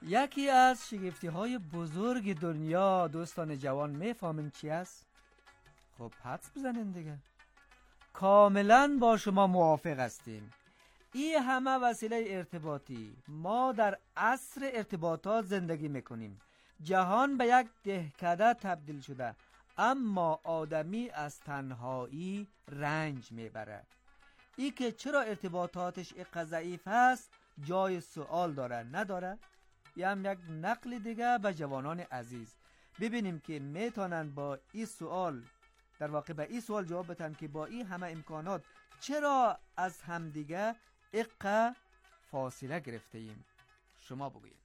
یکی از شگفتی‌های بزرگ دنیا دوستان جوان میفهمین چی است؟ خب حدس بزنین دیگه. کاملا با شما موافق هستیم. این همه وسیله ارتباطی، ما در عصر ارتباطات زندگی میکنیم. جهان به یک دهکده تبدیل شده، اما آدمی از تنهایی رنج میبره. ای که چرا ارتباطاتش اینقدر ضعیف هست جای سوال داره، نداره؟ یه هم یک نقل دیگه به جوانان عزیز، ببینیم که میتونن با این سوال، در واقع به این سوال جواب بدن که با این همه امکانات چرا از همدیگه اینقدر فاصله گرفته ایم. شما بگویید.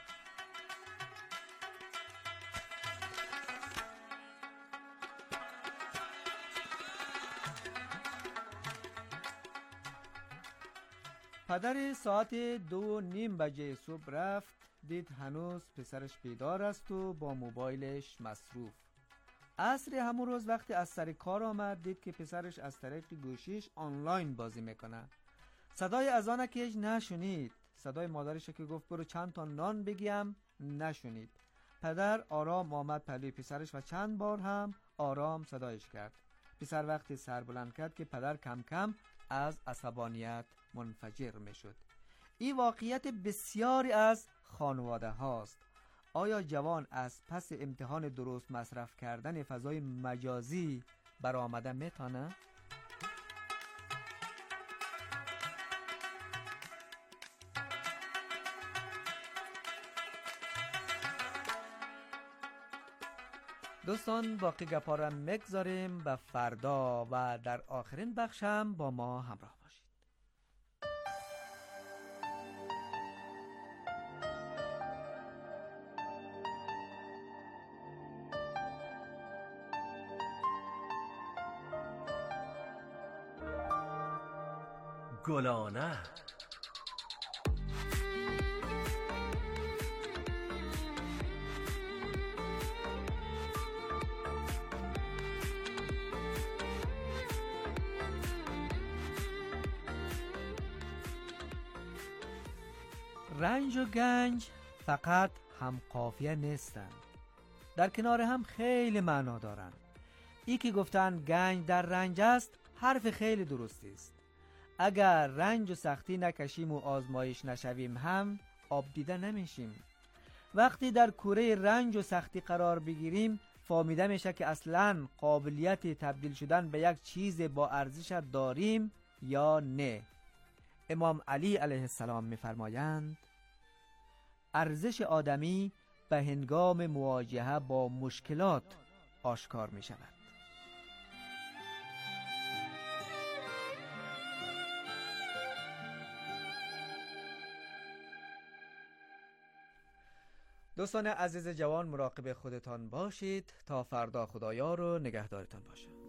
پدر ساعت 2:30 صبح رفت، دید هنوز پسرش بیدار است و با موبایلش مصروف. عصر همون روز وقتی از سر کار آمد، دید که پسرش از طریق گوشیش آنلاین بازی میکنه. صدای اذانکش نشنید، صدای مادرش که گفت برو چند تا نان بگیم نشنید. پدر آرام آمد پلوی پسرش و چند بار هم آرام صدایش کرد. پسر وقتی سر بلند کرد که پدر کم کم از عصبانیت منفجر می شد. این واقعیت بسیاری از خانواده هاست. آیا جوان از پس امتحان درست مصرف کردن فضای مجازی برآمده میتونه؟ دوستان باقی گپا را میگذاریم به فردا و در آخرین بخش هم با ما همراه باشید. گلانه رنج و گنج فقط هم قافیه نیستند، در کنار هم خیلی معنا دارند. ای که گفتن گنج در رنج است حرف خیلی درستی است. اگر رنج و سختی نکشیم و آزمایش نشویم هم آب دیده نمیشیم. وقتی در کوره رنج و سختی قرار بگیریم فهمیده میشه که اصلاً قابلیت تبدیل شدن به یک چیز با ارزش داریم یا نه. امام علی علیه السلام می‌فرمایند ارزش آدمی به هنگام مواجهه با مشکلات آشکار می شود. دوستان عزیز جوان، مراقب خودتان باشید تا فردا. خدایار و نگهدارتان باشه.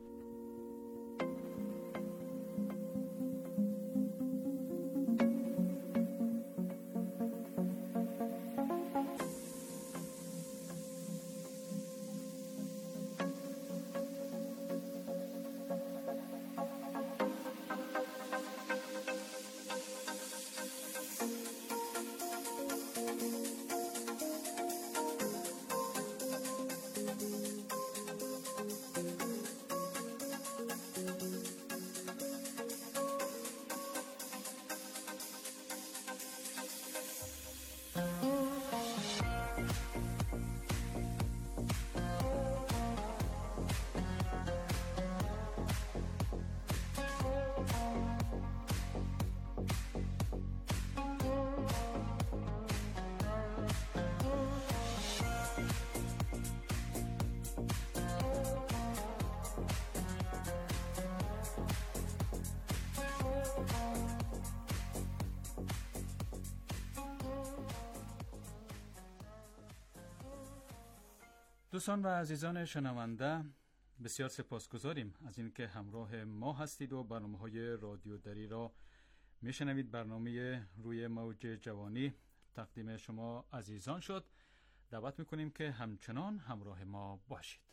دوستان و عزیزان شنونده، بسیار سپاسگزاریم از اینکه همراه ما هستید و برنامه‌های رادیو دری را میشنوید. برنامه روی موج جوانی تقدیم شما عزیزان شد. دعوت میکنیم که همچنان همراه ما باشید.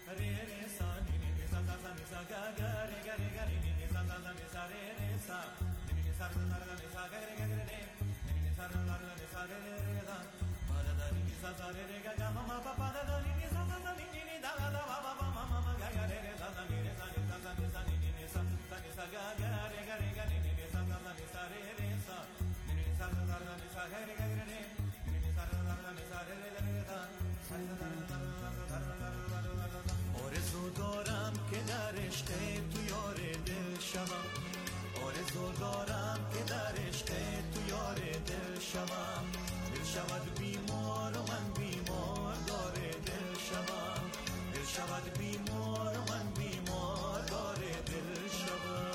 آرزو دارم که در عشق تو یار دل شوم، آرزو دارم که در عشق تو یار دل شوم، دل شود بیمار و من بیمار داره دل شوم، دل شود بیمار و من بیمار داره دل شوم.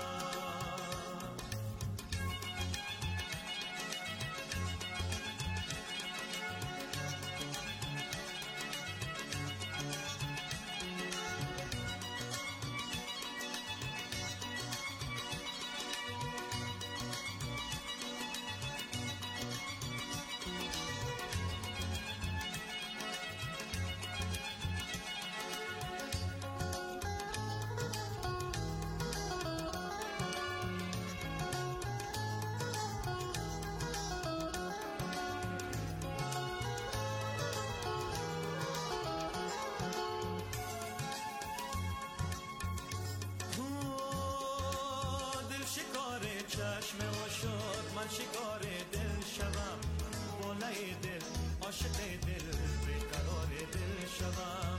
چشم و شد من شکار دل شوم، بالای دل عاشق دل بیقرار دل شوم،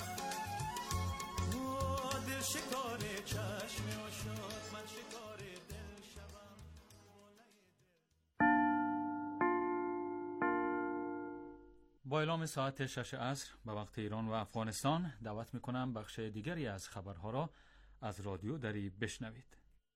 دل شکار چشم و شد من شکار دل شوم. با اعلام ساعت 6 عصر به وقت ایران و افغانستان دعوت میکنم بخش دیگری از خبرها را از رادیو دری بشنوید.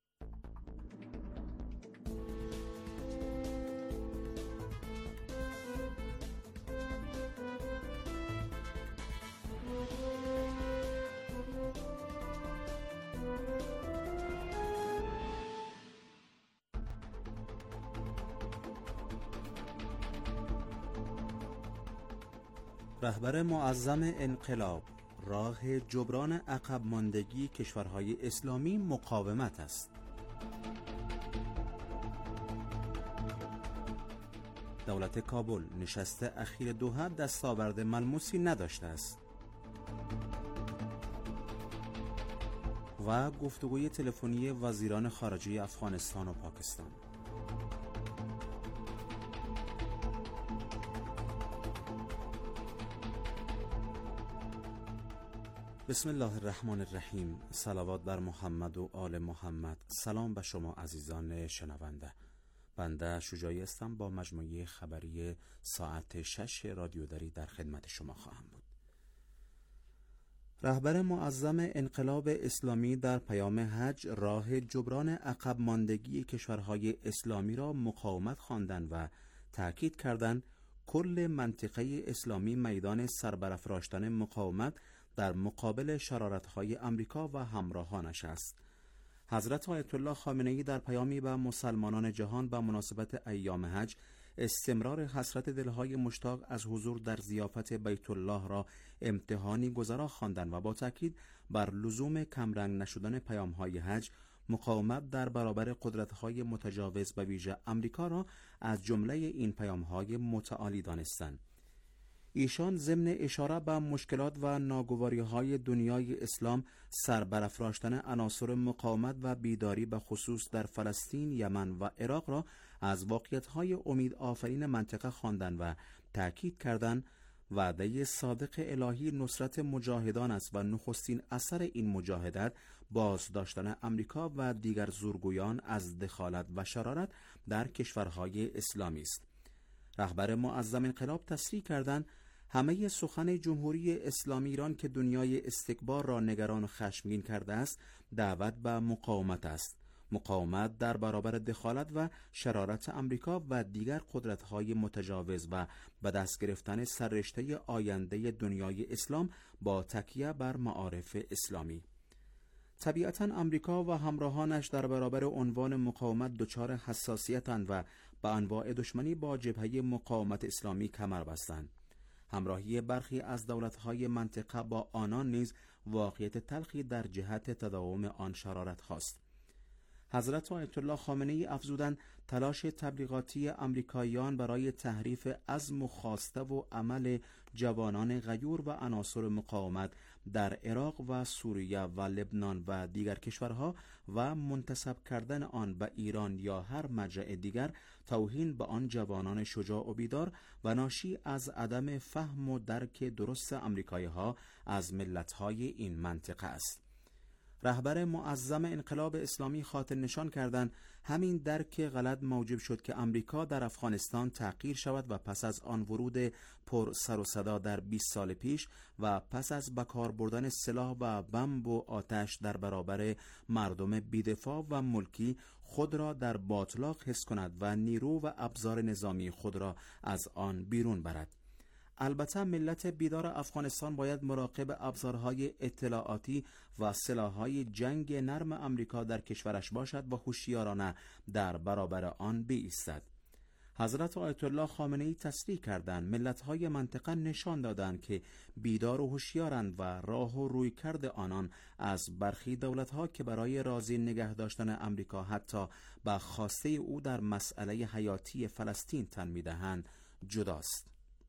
رهبر معظم انقلاب: راه جبران عقب ماندگی کشورهای اسلامی مقاومت است. دولت کابل نشست اخیر دوحه دستاورد ملموسی نداشته است. و گفتگوی تلفنی وزیران خارجه افغانستان و پاکستان. بسم الله الرحمن الرحیم. صلوات بر محمد و آل محمد. سلام به شما عزیزان شنونده. بنده شجاعی هستم، با مجموعه خبری ساعت 6 رادیو دری در خدمت شما خواهم بود. رهبر معظم انقلاب اسلامی در پیام حج راه جبران عقب ماندگی کشورهای اسلامی را مقاومت خواندند و تأکید کردند کل منطقه اسلامی میدان سربرافراشتن مقاومت در مقابل شرارت‌های امریکا و همراهانش است. حضرت آیت الله خامنه‌ای در پیامی به مسلمانان جهان به مناسبت ایام حج استمرار حسرت دلهای مشتاق از حضور در ضیافت بیت الله را امتحانی گذرا خواندند و با تاکید بر لزوم کمرنگ نشدن پیام‌های حج مقاومت در برابر قدرت‌های متجاوز به ویژه امریکا را از جمله این پیام‌های متعالی دانستند. ایشان ضمن اشاره به مشکلات و ناگواری‌های دنیای اسلام سربرافراشتن عناصر مقاومت و بیداری به خصوص در فلسطین، یمن و عراق را از واقعیت‌های امید آفرین منطقه خواندند و تأکید کردند وعده صادق الهی نصرت مجاهدان است و نخستین اثر این مجاهدت بازداشتن امریکا و دیگر زورگویان از دخالت و شرارت در کشورهای اسلامی است. رهبر معظم انقلاب تصریح کردند همه سخن جمهوری اسلامی ایران که دنیای استکبار را نگران و خشمگین کرده است دعوت به مقاومت است. مقاومت در برابر دخالت و شرارت امریکا و دیگر قدرت‌های متجاوز و به دست گرفتن سررشته آینده دنیای اسلام با تکیه بر معارف اسلامی. طبیعتاً امریکا و همراهانش در برابر عنوان مقاومت دچار حساسیتند و به انواع دشمنی با جبهه مقاومت اسلامی کمر بستند. همراهی برخی از دولت‌های منطقه با آنان نیز واقعیت تلخی در جهت تداوم آن شرارت خواست. حضرت آیت الله خامنه‌ای افزودند تلاش تبلیغاتی آمریکاییان برای تحریف عزم و خواسته و عمل جوانان غیور و عناصر مقاومت در عراق و سوریه و لبنان و دیگر کشورها و منتسب کردن آن به ایران یا هر مرجع دیگر توهین به آن جوانان شجاع و بیدار و ناشی از عدم فهم و درک درست آمریکایی‌ها از ملت‌های این منطقه است. رهبر معظم انقلاب اسلامی خاطر نشان کردند همین درک غلط موجب شد که امریکا در افغانستان تغییر شود و پس از آن ورود پر سر و صدا در 20 سال پیش و پس از بکار بردن سلاح و بمب و آتش در برابر مردم بی‌دفاع و ملکی خود را در باطلاق حس کند و نیرو و ابزار نظامی خود را از آن بیرون برد. البته ملت بیدار افغانستان باید مراقب ابزارهای اطلاعاتی و سلاح‌های جنگ نرم امریکا در کشورش باشد و هوشیارانه در برابر آن بایستد. حضرت آیت الله خامنه‌ای تصریح کردند ملت‌های منطقه نشان دادند که بیدار و هوشیارند و راه و رویکرد آنان از برخی دولت‌ها که برای راضی نگه داشتن امریکا حتی به خواسته او در مسئله حیاتی فلسطین تن می‌دهند جداست.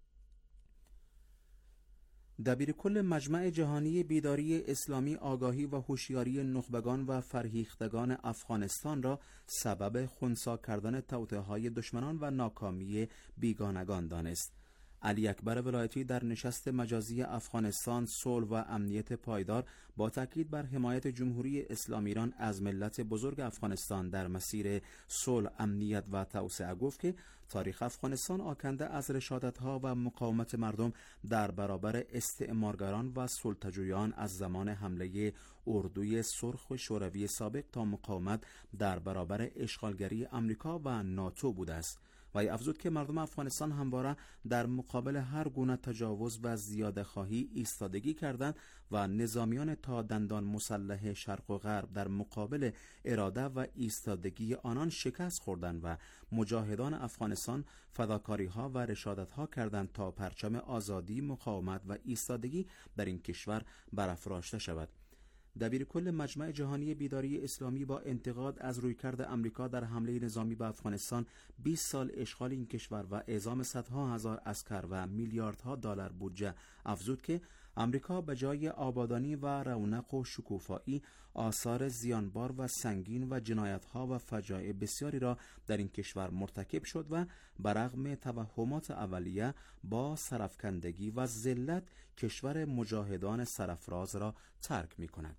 دبیرکل مجمع جهانی بیداری اسلامی آگاهی و هوشیاری نخبگان و فرهیختگان افغانستان را سبب خنثی کردن توطئه‌های دشمنان و ناکامی بیگانگان دانست. علی اکبر ولایتی در نشست مجازی افغانستان صلح و امنیت پایدار با تاکید بر حمایت جمهوری اسلامی ایران از ملت بزرگ افغانستان در مسیر صلح، امنیت و توسعه گفت که تاریخ افغانستان آکنده از رشادت‌ها و مقاومت مردم در برابر استعمارگران و سلطه‌جویان از زمان حمله اردوی سرخ و شوروی سابق تا مقاومت در برابر اشغالگری آمریکا و ناتو بوده است. و افزود که مردم افغانستان همواره در مقابل هر گونه تجاوز و زیاده خواهی ایستادگی کردند و نظامیان تا دندان مسلح شرق و غرب در مقابل اراده و ایستادگی آنان شکست خوردند و مجاهدان افغانستان فداکاری ها و رشادت ها کردند تا پرچم آزادی، مقاومت و ایستادگی در این کشور برافراشته شود. دبیرکل مجمع جهانی بیداری اسلامی با انتقاد از رویکرد امریکا در حمله نظامی به افغانستان، 20 سال اشغال این کشور و اعزام صدها هزار عسکر و میلیاردها دلار بودجه افزود که امریکا به جای آبادانی و رونق و شکوفایی آثار زیانبار و سنگین و جنایت‌ها و فجایع بسیاری را در این کشور مرتکب شد و برغم توهمات اولیه با سرفکندگی و ذلت کشور مجاهدان سرفراز را ترک می‌کند.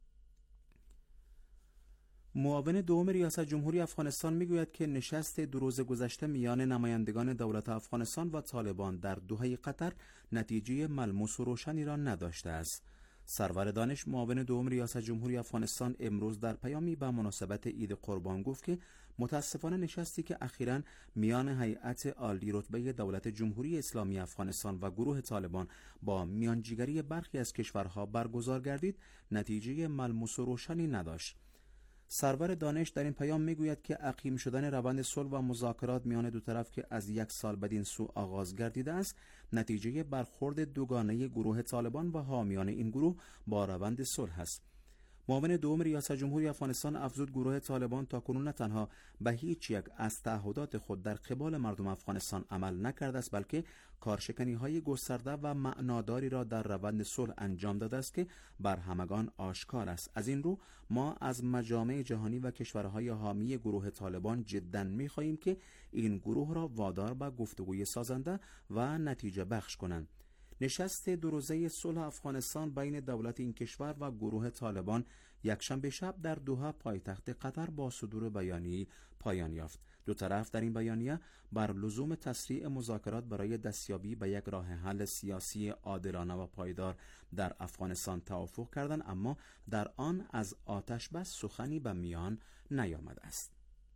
معاون دوم ریاست جمهوری افغانستان میگوید که نشست 2 روز گذشته میان نمایندگان دولت افغانستان و طالبان در دوحه قطر نتیجه ملموس و روشنی را نداشته است. سرور دانش معاون دوم ریاست جمهوری افغانستان امروز در پیامی به مناسبت عید قربان گفت که متاسفانه نشستی که اخیراً میان هیئت عالی رتبه دولت جمهوری اسلامی افغانستان و گروه طالبان با میانجیگری برخی از کشورها برگزار گردید نتیجه ملموس و روشنی نداشت. سرور دانش در این پیام میگوید که عقیم شدن روند صلح و مذاکرات میان دو طرف که از 1 سال بدین سو آغاز گردیده است نتیجه برخورد دوگانه گروه طالبان و حامیان این گروه با روند صلح است. معاون دوم ریاست جمهوری افغانستان افزود گروه طالبان تاکنون نه تنها به هیچ یک از تعهدات خود در قبال مردم افغانستان عمل نکرده است بلکه کارشکنی‌های گسترده و معناداری را در روند صلح انجام داده است که بر همگان آشکار است. از این رو ما از مجامع جهانی و کشورهای حامی گروه طالبان جداً می‌خواهیم که این گروه را وادار به گفتگوی سازنده و نتیجه بخش کنند. نشست 2 روزه صلح افغانستان بین دولت این کشور و گروه طالبان یکشنبه شب در دوحه پایتخت قطر با صدور بیانیه پایان یافت. دو طرف در این بیانیه بر لزوم تسریع مذاکرات برای دستیابی به یک راه حل سیاسی عادلانه و پایدار در افغانستان توافق کردند، اما در آن از آتش بس سخنی به میان نیامده است.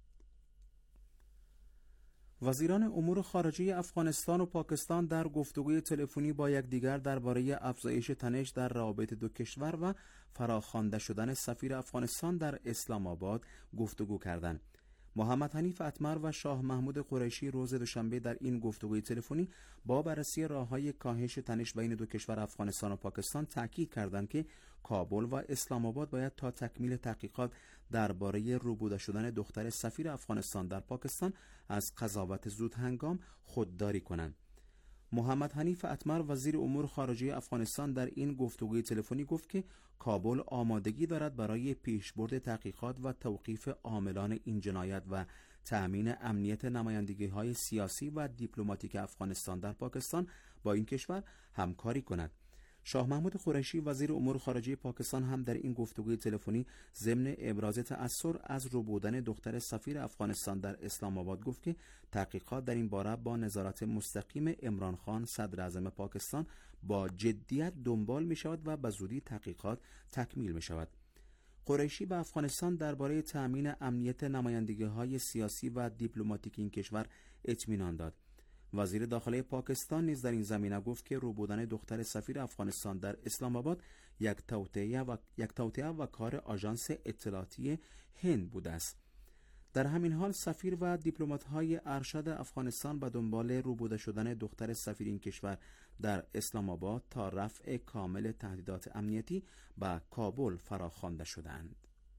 وزیران امور خارجه افغانستان و پاکستان در گفتگوی تلفنی با یکدیگر درباره افزایش تنش در روابط دو کشور و فراخوانده شدن سفیر افغانستان در اسلام آباد گفتگو کردند. محمد حنیف اتمر و شاه محمود قریشی روز دوشنبه در این گفتگوی تلفنی با بررسی راه‌های کاهش تنش بین دو کشور افغانستان و پاکستان تاکید کردند که کابل و اسلام آباد باید تا تکمیل تحقیقات درباره روبوده شدن دختر سفیر افغانستان در پاکستان از قضاوت زود هنگام خودداری کنند. محمد حنیف اتمر وزیر امور خارجه افغانستان در این گفتگوی تلفنی گفت که کابل آمادگی دارد برای پیشبرد تحقیقات و توقیف عاملان این جنایت و تأمین امنیت نمایندگی‌های سیاسی و دیپلماتیک افغانستان در پاکستان با این کشور همکاری کند. شاه محمود قریشی وزیر امور خارجه پاکستان هم در این گفتگوی تلفنی ضمن ابراز تأثر از ربودن دختر سفیر افغانستان در اسلام آباد گفت که تحقیقات در این باره با نظارت مستقیم عمران خان صدر اعظم پاکستان با جدیت دنبال می شود و به زودی تحقیقات تکمیل می شود. قریشی به افغانستان درباره تأمین امنیت نمایندگی‌های سیاسی و دیپلماتیک این کشور اطمینان داد. وزیر داخله پاکستان نیز در این زمینه گفت که روبودن دختر سفیر افغانستان در اسلام آباد یک توطئه و کار آژانس اطلاعاتی هند بوده است. در همین حال سفیر و دیپلمات‌های ارشد افغانستان به دنبال روبوده شدن دختر سفیر این کشور در اسلام آباد تا رفع کامل تهدیدات امنیتی به کابل فراخوانده شدند.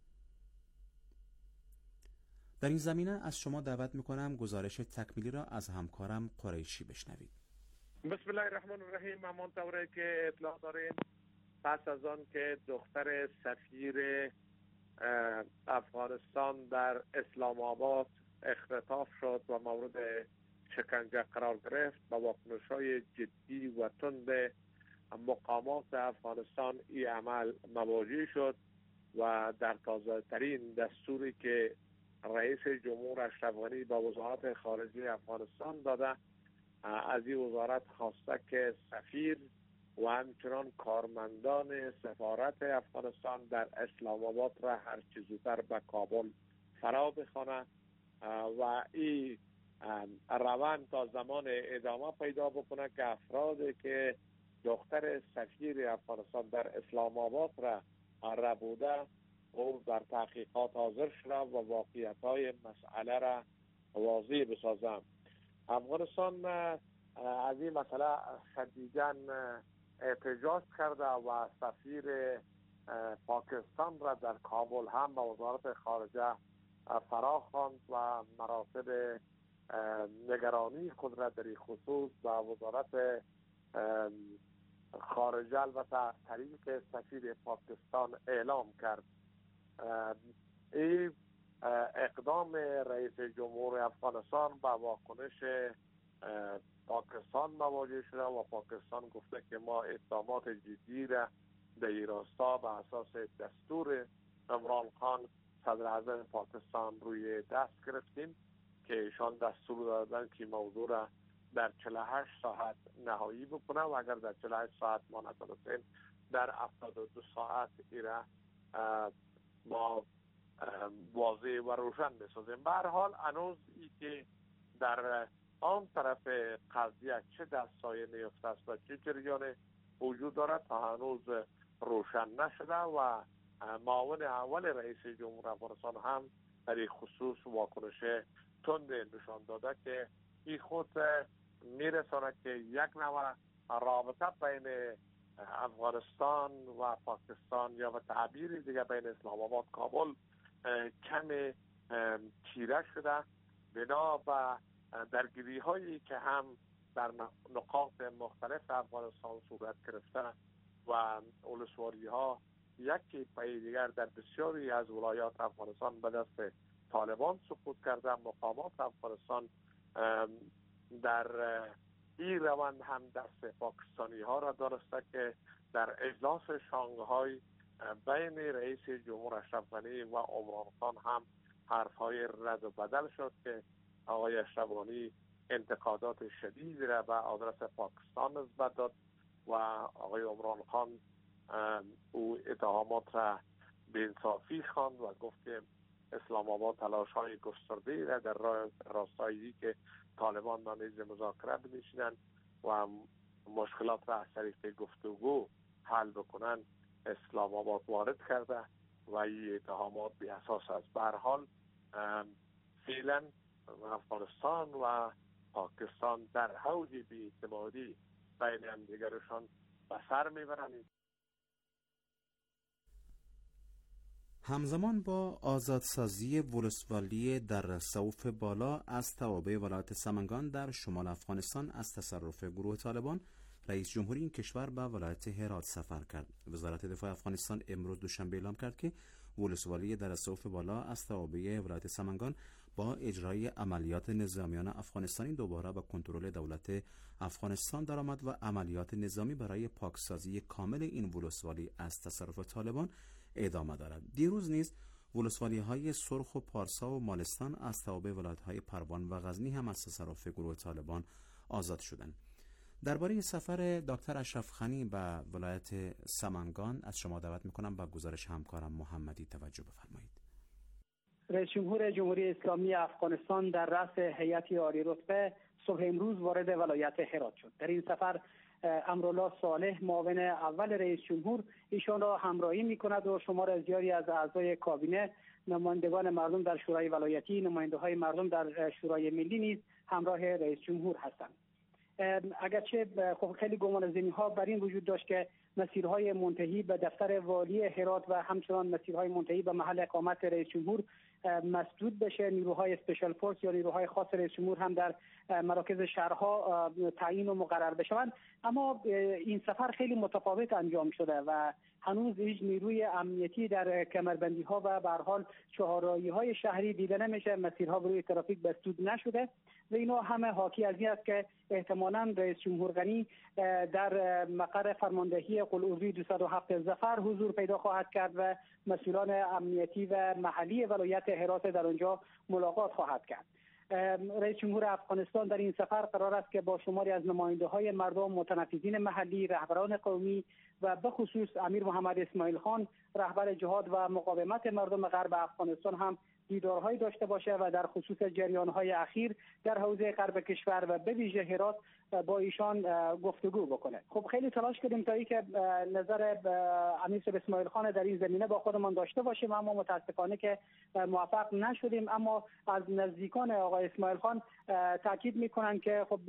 در این زمینه از شما دعوت میکنم گزارش تکمیلی را از همکارم قریشی بشنوید. بسم الله الرحمن الرحیم. همانطوری که اطلاع داریم پس از آن که دختر سفیر افغانستان در اسلام آباد اختطاف شد و مورد شکنجه قرار گرفت، با واکنش‌های جدی و تند مقامات افغانستان این عمل مواجه شد و در تازه ترین دستوری که رئیس جمهور اشرف غنی با وزارت خارجه افغانستان داده، از این وزارت خواسته که سفیر و همچنان کارمندان سفارت افغانستان در اسلام آباد را هر چه زودتر به کابل فرا بخوانه و این روند تا زمان ادامه پیدا بکنه که افرادی که دختر سفیر افغانستان در اسلام آباد را ربوده او در تحقیقات حاضر شده و واقعیت‌های مسئله را واضح بسازم. افغانستان از این مسئله شدیداً احتجاج کرده و سفیر پاکستان را در کابل هم به وزارت خارجه فراخواند و مراتب نگرانی خود را در این خصوص به وزارت خارجه البته از طریق سفیر پاکستان اعلام کرد. این اقدام رئیس جمهور افغانستان با واکنش پاکستان مواجه شده و پاکستان گفته که ما اقدامات جدی را در این راستا به اساس دستور عمران خان صدر اعظم پاکستان روی دست گرفتیم که ایشان دستور دادن که موضوع را در 48 ساعت نهایی بکنه و اگر در 48 ساعت ما نتونستیم در 72 ساعت ایره ما واضح و روشن بسازیم. به هر حال هنوز ای که در آن طرف قضیه چه دستای نیفته است و چه جریان وجود دارد تا هنوز روشن نشده و معاون اول رئیس جمهور افغانستان هم در این خصوص واکنش تند نشان داده که این خود میرساند که یک نوع رابطه بین افغانستان و پاکستان یا به تعبیر دیگه بین اسلام آباد کابل کمی تیره شده بنا به درگیری هایی که هم در نقاط مختلف افغانستان صورت گرفته و ولسوالی ها یکی پای دیگر در بسیاری از ولایات افغانستان به دست طالبان سقوط کرده. مقامات افغانستان در این روند هم دست پاکستانی ها را دانسته که در اجلاس شانگهای بین رئیس جمهور اشرف غنی و عمران خان هم حرفهای رد و بدل شد که آقای اشرف غنی انتقادات شدیدی را به آدرس پاکستان نسبت داد و آقای عمران خان او اتهامات را بی‌انصافی خواند و گفت که اسلام آباد تلاش های گسترده را در راستایی که طالبان به میز مذاکره بنشینند و مشکلات را از طریق گفتگو حل بکنند اسلام آباد وارد کرده و این اتهامات بی اساس است. به هر حال فعلا افغانستان و پاکستان در حوض بی‌اعتمادی بین همدیگرشان به سر میبرند. همزمان با آزادسازی ولسوالی در سوف بالا از توابع ولایت سمنگان در شمال افغانستان از تصرف گروه طالبان، رئیس جمهوری این کشور به ولایت هرات سفر کرد. وزارت دفاع افغانستان امروز دوشنبه اعلام کرد که ولسوالی در سوف بالا از توابع ولایت سمنگان با اجرای عملیات نظامیان افغانستانی دوباره به کنترل دولت افغانستان درآمد و عملیات نظامی برای پاکسازی کامل این ولسوالی از تصرف طالبان ادامه دارد. دیروز نیز ولسوالی‌های سرخ و پارسا و مالستان از توابع ولایت‌های پروان و غزنی هم از تصرف گروه طالبان آزاد شدند. درباره سفر دکتر اشرف غنی به ولایت سمنگان از شما دعوت می‌کنم به گزارش همکارم محمدی توجه بفرمایید. رئیس جمهور جمهوری اسلامی افغانستان در رأس هیئت عالی رتبه صبح امروز وارد ولایت هرات شد. در این سفر امرالله صالح معاون اول رئیس جمهور ایشان را همراهی می‌کند و شمار زیادی از اعضای کابینه، نمایندگان مردم در شورای ولایتی، نماینده‌های مردم در شورای ملی نیز همراه رئیس جمهور هستند. اگرچه خب خیلی گمانه‌زنی‌ها بر این وجود داشت که مسیرهای منتهی به دفتر والی هرات و همچنان مسیرهای منتهی به محل اقامت رئیس جمهور مسدود بشه، نیروهای اسپیشال فورس یا نیروهای خاص رئیس جمهور هم در مراکز شهرها تعیین و مقرر بشوند، اما این سفر خیلی متفاوت انجام شده و هنوز هیچ نیروی امنیتی در کمربندی ها و به هر حال چهارراهی های شهری دیده نمیشه، مسیرها روی ترافیک مسدود نشده و اینا همه حاکی از این است که احتمالاً رئیس جمهور غنی در مقر فرماندهی قلعه‌روی 207 ظفر حضور پیدا خواهد کرد و مسئولان امنیتی و محلی ولایت هرات در آنجا ملاقات خواهد کرد. رئیس جمهور افغانستان در این سفر قرار است که با شماری از نماینده‌های مردم، متنفذین محلی، رهبران قومی و به خصوص امیر محمد اسماعیل خان رهبر جهاد و مقاومت مردم غرب افغانستان هم دیدارهایی داشته باشه و در خصوص جریان‌های اخیر در حوزه غرب کشور و به ویژه هرات با ایشان گفتگو بکنه. خب خیلی تلاش کردیم تا اینکه نظر امیر اسماعیل خان در این زمینه با خودمان داشته باشیم، اما متاسفانه که موفق نشدیم. اما از نزدیکان آقای اسماعیل خان تاکید میکنن که خب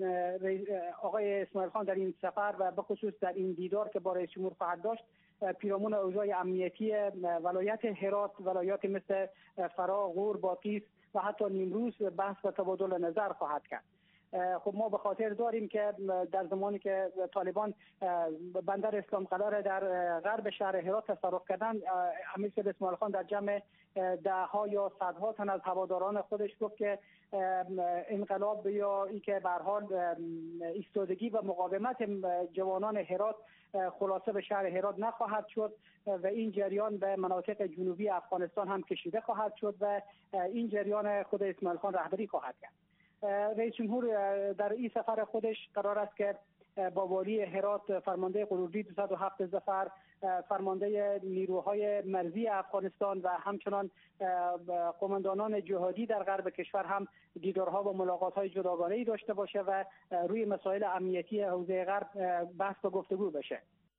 آقای اسماعیل خان در این سفر و به خصوص در این دیدار که با رئیس جمهور خواهد داشت پیرامون اوضاع امنیتی ولایت هرات، ولایات مثل فرا، غور، باطیس و حتی نیمروز بحث و تبادل نظر خواهد کرد. خب ما به خاطر داریم که در زمانی که طالبان بندر اسلام قلعه در غرب شهر هرات تصرف کردن، امیر اسماعیل خان در جمع ده‌ها یا صدها تن از هواداران خودش گفت که انقلاب یا این که به هر حال ایستادگی و مقاومت جوانان هرات خلاصه به شهر هرات نخواهد شد و این جریان به مناطق جنوبی افغانستان هم کشیده خواهد شد و این جریان خود اسماعیل خان رهبری خواهد کرد. رئیس جمهور در این سفر خودش قرار است که با والی هرات، فرمانده قلعه‌روی 207 ظفر، فرمانده نیروهای مرزی افغانستان و همچنان قماندانان جهادی در غرب کشور هم دیدارها و ملاقات‌های جداگانه‌ای داشته باشه و روی مسائل امنیتی حوزه غرب بحث و گفتگو بشه.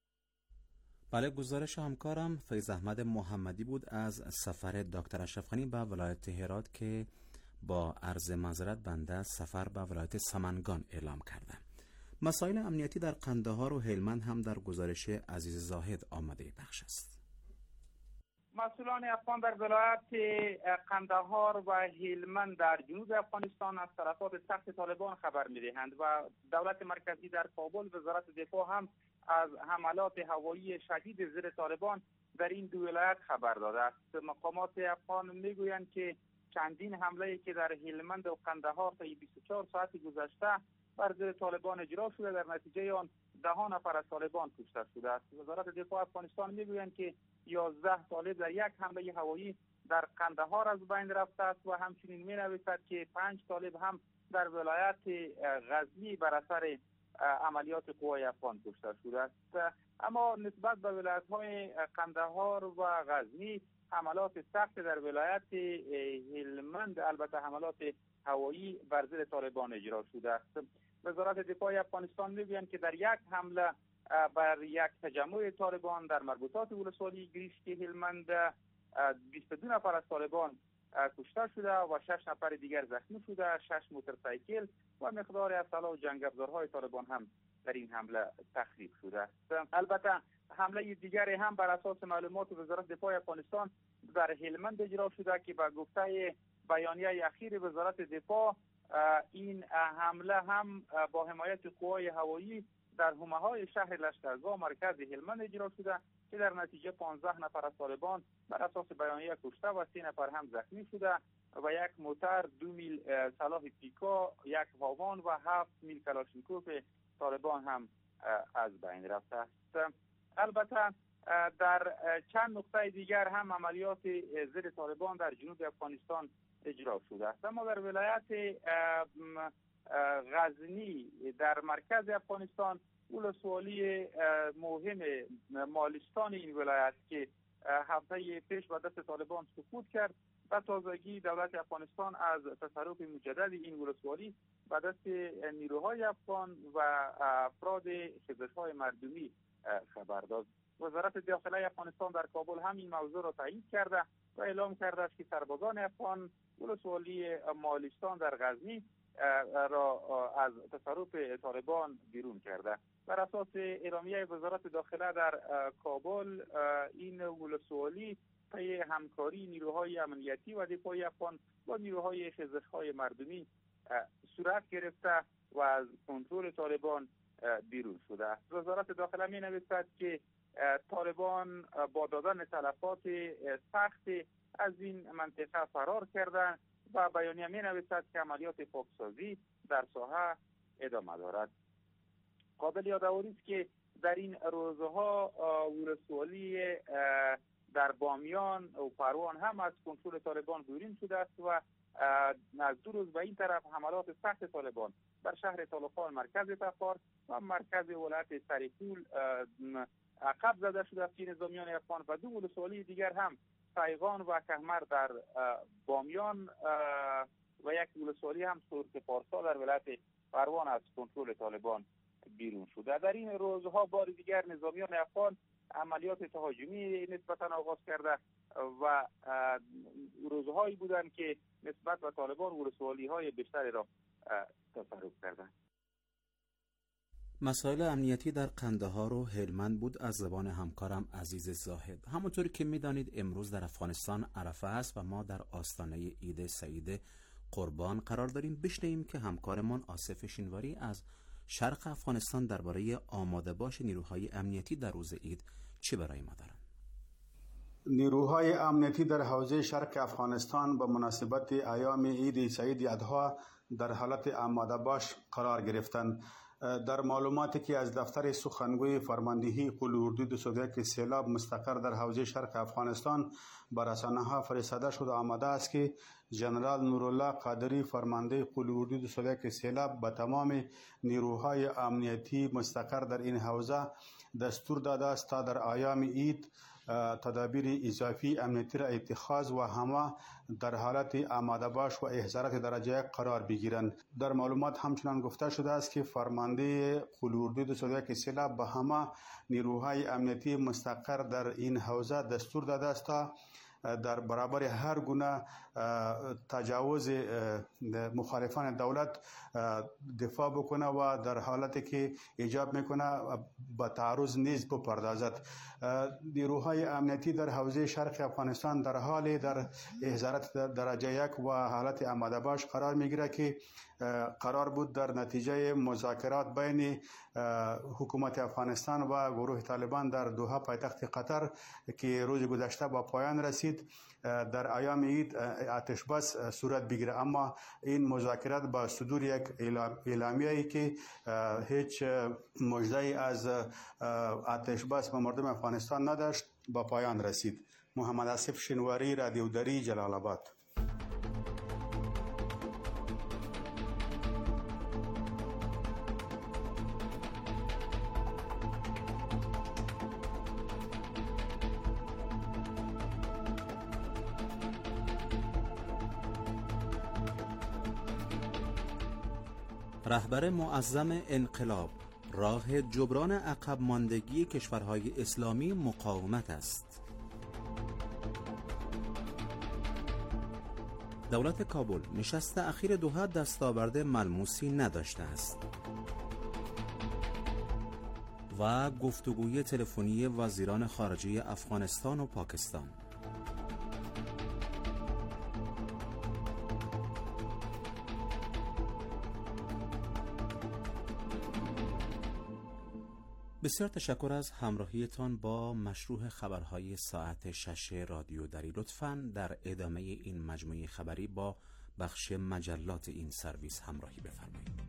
بله، گزارش همکارم فیض احمد محمدی بود از سفر دکتر اشرف غنی به ولایت هرات که با عرض معذرت بنده سفر به ولایت سمنگان اعلام کرده. مسائل امنیتی در قندهار و هلمند هم در گزارش عزیز زاهد آمده بخش است. مسئولان افغان در ولایت قندهار و هلمند در جنوب افغانستان از تلفات سخت طالبان خبر می‌دهند و دولت مرکزی در کابل، وزارت دفاع هم از حملات هوایی شدید زیر طالبان در این دو ولایت خبر داده است. مقامات افغان میگویند که چندین حمله که در هلمند و قندهار تا 24 ساعت گذشته بر ضد طالبان اجرا شده، در نتیجه آن 10 نفر از طالبان کشته شده است. وزارت دفاع افغانستان میگویند که 11 طالب در یک حمله هوایی در قندهار از بین رفته است و همچنین مینویسد که 5 طالب هم در ولایت غزنی بر اثر عملیات قوای افغان کشته شده است. اما نسبت به ولایت‌های قندهار و غزنی حملات سخت در ولایت هلمند، البته حملات هوایی بر ضد طالبان اجرا شده است. وزارت دفاع افغانستان میگویند که در یک حمله بر یک تجمع طالبان در مربوطات ولسوالی گریشک هلمند 22 نفر از طالبان کشته شده و 6 نفر دیگر زخمی شده. 6 موتورسیکل و مقدار اسلحه و جنگ افزارهای طالبان هم در این حمله تخریب شده است. البته حمله دیگری هم بر اساس معلومات وزارت دفاع افغانستان در هلمند اجرا شده که به گفته بیانیه اخیر وزارت دفاع این حمله هم با حمایت قوای هوایی در حومه‌های شهر لشکرگاه مرکز هلمند اجرا شده که در نتیجه 15 نفر از طالبان بر اساس بیانیه کشته و 3 نفر هم زخمی شده و 1 موتر، 2 میل سلاح پیکا، 1 هاوان و 7 میل کلاشینکوف طالبان هم از بین رفته است. البته در چند نقطه دیگر هم عملیات ضد طالبان در جنوب افغانستان اجرا شده است. اما در ولایت غزنی در مرکز افغانستان ولسوالی مهم مالستان این ولایت که هفته پیش به دست طالبان سقوط کرد و تازگی دولت افغانستان از تصرف مجدد این ولسوالی به دست نیروهای افغان و افراد حزب‌های مردمی خبر داد. وزارت داخله افغانستان در کابل هم این موضوع را تایید کرده و اعلام کرده است که سربازان افغان ولسوالی مالستان در غزنی را از تصرف طالبان بیرون کرده. بر اساس اعلامیه وزارت داخله در کابل این ولسوالی پی همکاری نیروهای امنیتی و دفاعی افغان با نیروهای حزب‌های مردمی صورت گرفته و از کنترل طالبان بیرون شده است. وزارت داخله می نویسد که طالبان با دادن تلفات سخت از این منطقه فرار کردند و بیانیه می نویسد که عملیات پاکسازی در ساحه ادامه دارد. قابل یادآوری است که در این روزها ولسوالی در بامیان و پروان هم از کنترل طالبان بیرون شده است و از 2 روز به این طرف حملات سخت طالبان بر شهر طالقان مرکز تفار و مرکز ولایت سریپول عقب زده شده است که نظامیان افغان و 2 ولسوالی دیگر هم سایغان و کهمر در بامیان و 1 ولسوالی هم سرخ پارسا در ولایت پروان از کنترل طالبان بیرون شده. در این روزها بار دیگر نظامیان افغان عملیات تهاجمی نسبتا آغاز کرده و روزهایی بودند که نسبت به طالبان ولسوالی های بیشتری را تصرف کردند. مسائل امنیتی در قندهار و هلمند بود از زبان همکارم عزیز زاهد. همونطوری که میدانید امروز در افغانستان عرفه است و ما در آستانه عید سعید قربان قرار داریم. بشنویم که همکارمان آصف شینواری از شرق افغانستان درباره آماده باش نیروهای امنیتی در روز عید چه برای ما دارند. نیروهای امنیتی در حوزه شرق افغانستان به مناسبت ایام عید سعید اضحی در حالت آماده باش قرار گرفتند. در معلوماتی که از دفتر سخنگوی فرماندهی قول اردو 201 سیلاب مستقر در حوزه شرق افغانستان بر رسانه‌ها فرستاده شده آمده است که ژنرال نورالله قادری فرمانده قول اردو 201 سیلاب به تمام نیروهای امنیتی مستقر در این حوزه دستور داده است تا در ایام عید تدابیر اضافی امنیتی را اتخاذ و همه در حالت آماده باش و احضارات درجه قرار بگیرند. در معلومات همچنان گفته شده است که فرمانده قول اردو 201 سیلاب به همه نیروهای امنیتی مستقر در این حوزه دستور داده است تا در برابر هر گونه تجاوز مخالفان دولت دفاع بکنه و در حالتی که ایجاب میکنه به تعرض نیز بپردازد. نیروهای امنیتی در حوزه شرق افغانستان در حال در احضارات درجه 1 و حالت آماده باش قرار میگیره که قرار بود در نتیجه مذاکرات بین حکومت افغانستان و گروه طالبان در دوحه پایتخت قطر که روز گذشته با پایان رسید در ایام عید آتش بس صورت بگیره، اما این مذاکرات با صدور یک اعلامیه‌ای که هیچ مژده‌ای از آتش بس به مردم افغانستان نداشت با پایان رسید. محمد آصف شینواری، رادیو دری، جلال آباد. رهبر معظم انقلاب: راه جبران عقب ماندگی کشورهای اسلامی مقاومت است. دولت کابل نشست اخیر دوحه دستاورد ملموسی نداشته است و گفتگوی تلفنی وزیران خارجه افغانستان و پاکستان. بسیار تشکر از همراهیتان با مشروع خبرهای ساعت 6 رادیو دری. لطفاً در ادامه این مجموعه خبری با بخش مجلات این سرویس همراهی بفرمایید.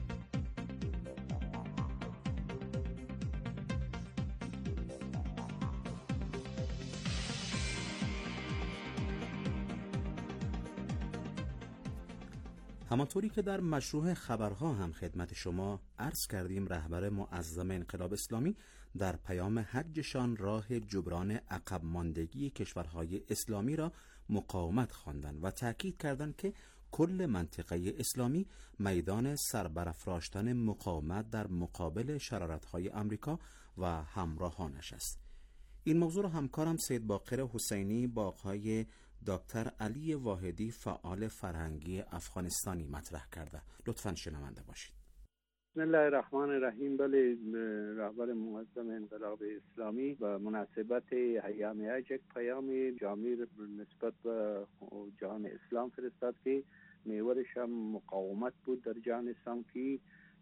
همانطوری که در مشروع خبرها هم خدمت شما عرض کردیم، رهبر معظم انقلاب اسلامی در پیام حجشان راه جبران عقب ماندگی کشورهای اسلامی را مقاومت خواندند و تأکید کردند که کل منطقه اسلامی میدان سربرافراشتن مقاومت در مقابل شرارت‌های آمریکا و همراهانش است. این موضوع را همکارم سید باقر حسینی با آقای دکتر علی واحدی فعال فرهنگی افغانستانی مطرح کرده. لطفاً شنونده باشید. بسم الله الرحمن الرحیم. بله، رهبر معظم انقلاب اسلامی و مناسبت ایام حج یک پیام جامع نسبت به جهان اسلام فرستاد که محورش هم مقاومت بود در جهان اسلام، که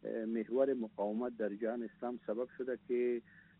محور مقاومت در جهان اسلام سبب شده که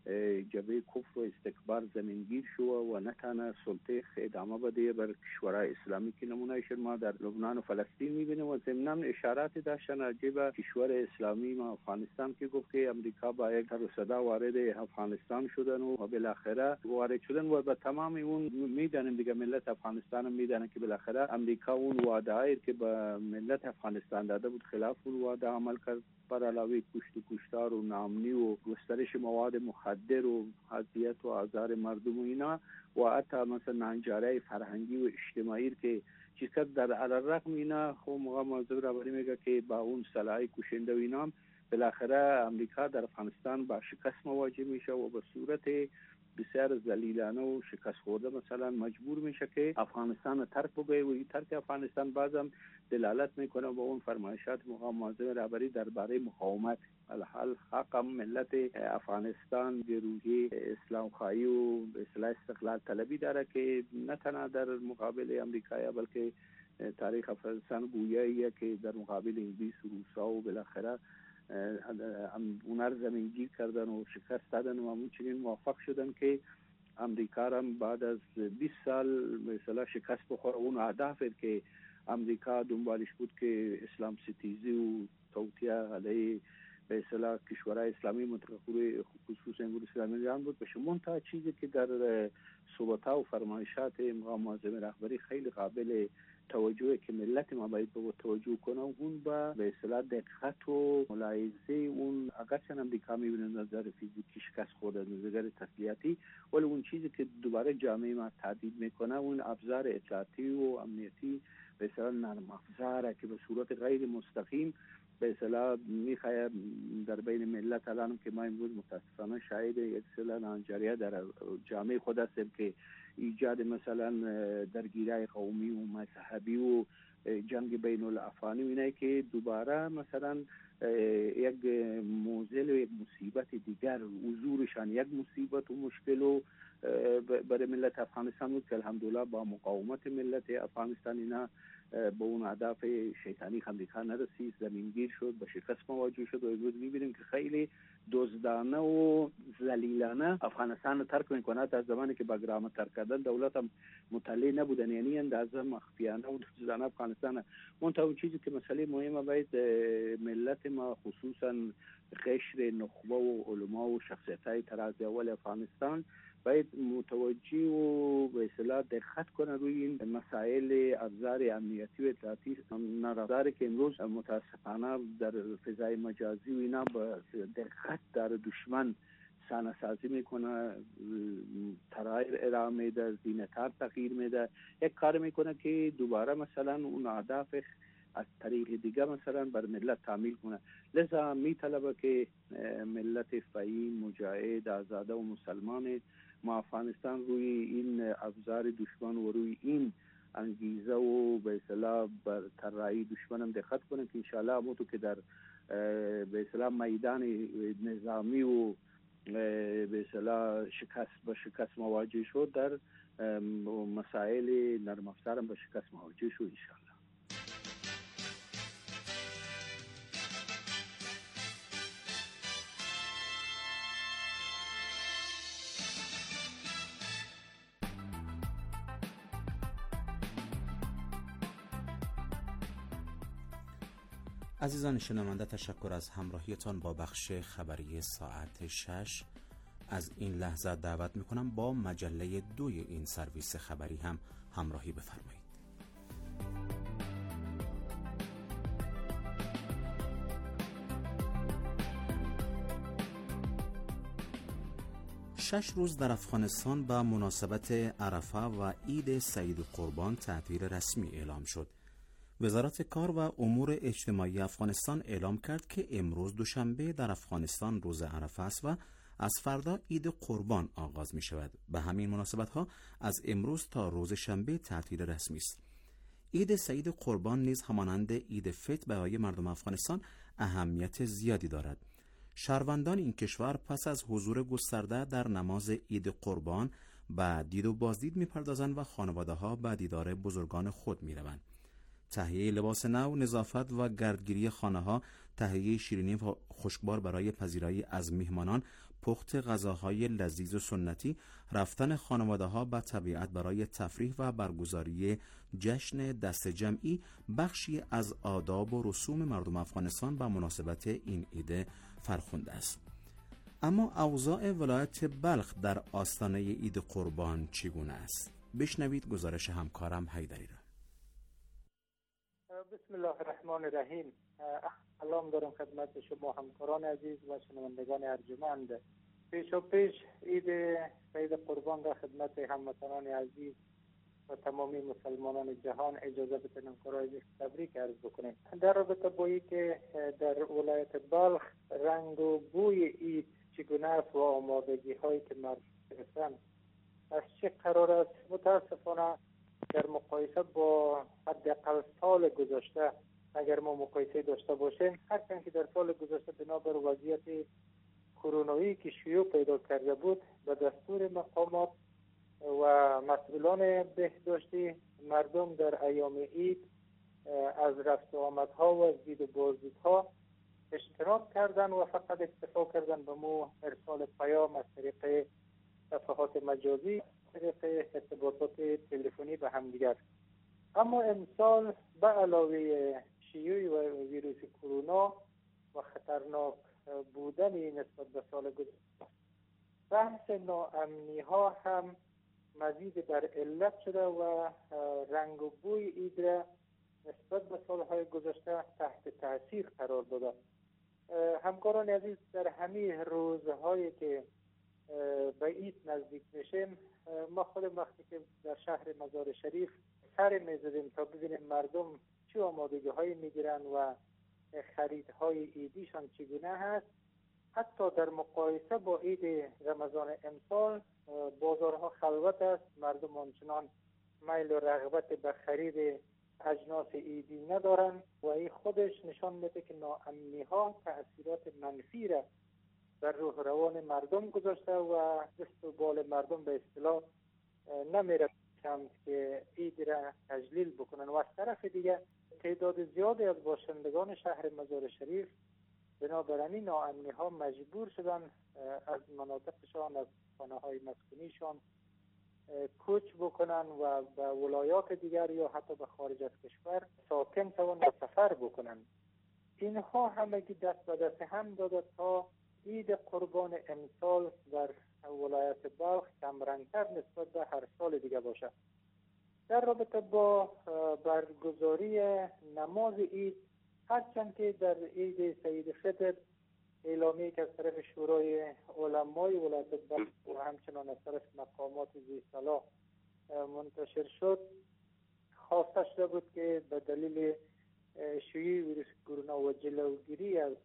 جبهه کفر و استکبار زمینگیر شو و نتانه سلطه ادامه بده بر کشورهای اسلامی که نمونهش ما در لبنان و فلسطین میبینیم و ضمناً اشارات داشتن راجع به کشور اسلامی و افغانستان که گفت که امریکا با یک سر و صدا وارد افغانستان شدن و بالاخره وارد شدن و به تمام اون میدانیم دیگه، ملت افغانستان هم میدانن که بالاخره امریکا اون وعده‌ای که به ملت افغانستان داده بود خلاف اون وعده عمل کرد، بر علاوه کشت و کشتار و ناامنی و گسترش مواد مخدر و اذیت و آزار مردم و اینا و حتی مثلا ناهنجاری فرهنگی و اجتماعی که چیز در علی‌الرغم اینا خب موضوع رهبری میگه که با اون سلاح کشنده و اینا بالاخره امریکا در افغانستان با شکست مواجه میشه و به صورت بسیار ذلیلانه و شکست خورده مثلا مجبور میشه که افغانستان ترک بگه و این ترک افغانستان بازم دلالت میکنه به اون فرمایشات مقام معظم رهبری درباره مقاومت. الحال حقم ملت افغانستان گروهی اسلام خواهی و به اصطلاح استقلال طلبی داره که نه تنها در مقابل امریکا بلکه تاریخ افغانستان گویاییه که در مقابل انگلیس و روسا و بالاخره اونها زمینگیر کردن و شکست دادن و همچنین موفق شدن که امریکا را بعد از 20 سال مثلا شکست بخوره. اون اهدافی که امریکا دنبالش بود که اسلام ستیزی و توطئه علیه به اصطلاح کشورهای اسلامی منطقه خصوصا جمهوری اسلامی ایران بود، به شمول تا چیزی که در صحبت‌ها و فرمایشات مقام معظم رهبری خیلی قابل توجهه که ملت ما باید به توجه کنه، اون به اصطلاح دقت و ملاحظه اون اگرچه امریکا می‌بینه نظر فیزیکی شکست خورده، نظر تسلیحاتی، ولی اون چیزی که دوباره جامعه ما تهدید میکنه اون ابزار اطلاعاتی و امنیتی به اصطلاح نرم افزاره که به صورت غیر مستقیم به اصطلاح میخواد در بین ملت الان که ما امروز متاسفانه شاهد یک سلسله ناهنجاری در جامعه خود هستیم که ایجاد مثلا درگیری قومی و مذهبی و جنگ بین الافغانی اینه که دوباره مثلا یک موزل و یک مصیبت دیگر حضورشان یک مصیبت و مشکل و برای ملت افغانستان بود که الحمدلله با مقاومت ملت افغانستان اینا به اون اهداف شیطانی امریکا نرسید، زمینگیر شد، به شکست مواجه شد و امروز می‌بینیم که خیلی دزدانه و ذلیلانه افغانستان ترک میکنه. از زمانی که با گرام ترک کردن دولت هم مطلع نبودن، یعنی اندازه مخفیانه و دزدانه افغانستان. اون چیزی که مسئله مهمه باید ملت ما خصوصا قشر نخبه و علما و شخصیت‌های طراز اول افغانستان باید متوجه و به اصطلاح دقت کنه روی این مسائل ابزار امنیتی و اطلاعاتی نارضایی که امروز متاسفانه در فضای مجازی و اینا با دقت در دشمن صحنه سازی میکنه، ترایر ارائه میده، زینت‌ها تغییر میده، یک کار میکنه که دوباره مثلا اون اهداف از طریق دیگه مثلا بر ملت تعمیل کنه. لذا میطلبه که ملت فعیل، مجاهد، آزاده و مسلمان ما افغانستان روی این ابزار دشمن و روی این انگیزه و به اصطلاح بر طراحی دشمنم دقت کنه که انشالله همون تو که در به اصطلاح میدان نظامی و به اصطلاح شکست مواجه شد، در مسائل نرم افزار به شکست مواجه شد انشالله. عزیزان شنونده، تشکر از همراهیتان با بخش خبری ساعت 6. از این لحظه دعوت میکنم با مجله 2 این سرویس خبری هم همراهی بفرمایید. 6 روز در افغانستان به مناسبت عرفه و عید سعید قربان تعطیل رسمی اعلام شد. وزارت کار و امور اجتماعی افغانستان اعلام کرد که امروز دوشنبه در افغانستان روز عرفه است و از فردا عید قربان آغاز می شود. به همین مناسبت ها از امروز تا روز شنبه تعطیل رسمی است. عید سعید قربان نیز همانند عید فطر برای مردم افغانستان اهمیت زیادی دارد. شهروندان این کشور پس از حضور گسترده در نماز عید قربان به دید و بازدید می پردازند و خانواده ها به دیدار بزرگان خود می روند. تهیه لباس نو، نظافت و گردگیری خانه ها، تهیه شیرینی و خوشبار برای پذیرایی از میهمانان، پخت غذاهای لذیذ و سنتی، رفتن خانواده ها به طبیعت برای تفریح و برگزاری جشن دست جمعی بخشی از آداب و رسوم مردم افغانستان به مناسبت این عید فرخنده است. اما اوضاع ولایت بلخ در آستانه عید قربان چگونه است؟ بشنوید گزارش همکارم حیدری را. بسم الله الرحمن الرحیم. سلام دارم خدمت شما همکاران عزیز و شنوندگان ارجمند. پیش عید سعید قربان را خدمت هموطنان عزیز و تمامی مسلمانان جهان اجازه بدهید که تبریک عرض بکنیم. در رابطه با اینکه در ولایت بلخ رنگ و بوی عید چگونه است و آمادگی هایی که مردم گرفتند از چه قرار است، متاسفانه در مقایسه با حداقل سال گذشته اگر ما مقایسه داشته باشیم، هرچند که در سال گذشته بنابر وضعیت کرونایی که شیوع پیدا کرده بود به دستور مقامات و مسئولان بهداشتی مردم در ایام عید از رفت و آمدها و از دید و بازدیدها اجتناب کردن و فقط اکتفا کردن به مو ارسال پیام از طریق صفحات مجازی، طریق ارتباطات تلفنی به همدیگر. اما امسال به علاوه شیوع و ویروس کرونا و خطرناک بودن نسبت به سال گذشته، بحث ناامنی ها هم مزید بر علت شده و رنگ و بوی عید را نسبت به سالهای گذشته تحت تاثیر قرار داده. همکاران عزیز، در همه روزهایی که به عید نزدیک میشیم، ما خودم وقتی که در شهر مزار شریف سر میزدیم تا ببینیم مردم چه آمادگی هایی میگیرن و خریدهای عیدیشان چگونه هست، حتی در مقایسه با عید رمضان امسال بازارها خلوت است. مردم آنچنان میل و رغبت به خرید اجناس عیدی ندارن و این خودش نشان میده که ناامنی ها تأثیرات منفی را بر روح روان مردم گذاشته و دست و بال مردم به اصطلاح نمیره که عید را تجلیل بکنن. و از طرف دیگه تعداد زیادی از باشندگان شهر مزار شریف بنابراین ناامنی ها مجبور شدن از مناطقشان، از خانه های مسکونیشان کوچ بکنن و به ولایات دیگر یا حتی به خارج از کشور ساکن شوند و سفر بکنن. اینها همگی دست به دست هم داده تا عید قربان امسال در ولایت بلخ کمرنگتر نسبت به هر سال دیگه باشه. در رابطه با برگزاری نماز عید، هرچند که در عید سعید فطر اعلامیه که از طرف شورای علمای ولایت بلخ و همچنان از طرف مقامات ذی‌صلاح منتشر شد، خواسته شده بود که به دلیل شیوع ویروس کرونا و جلوگیری از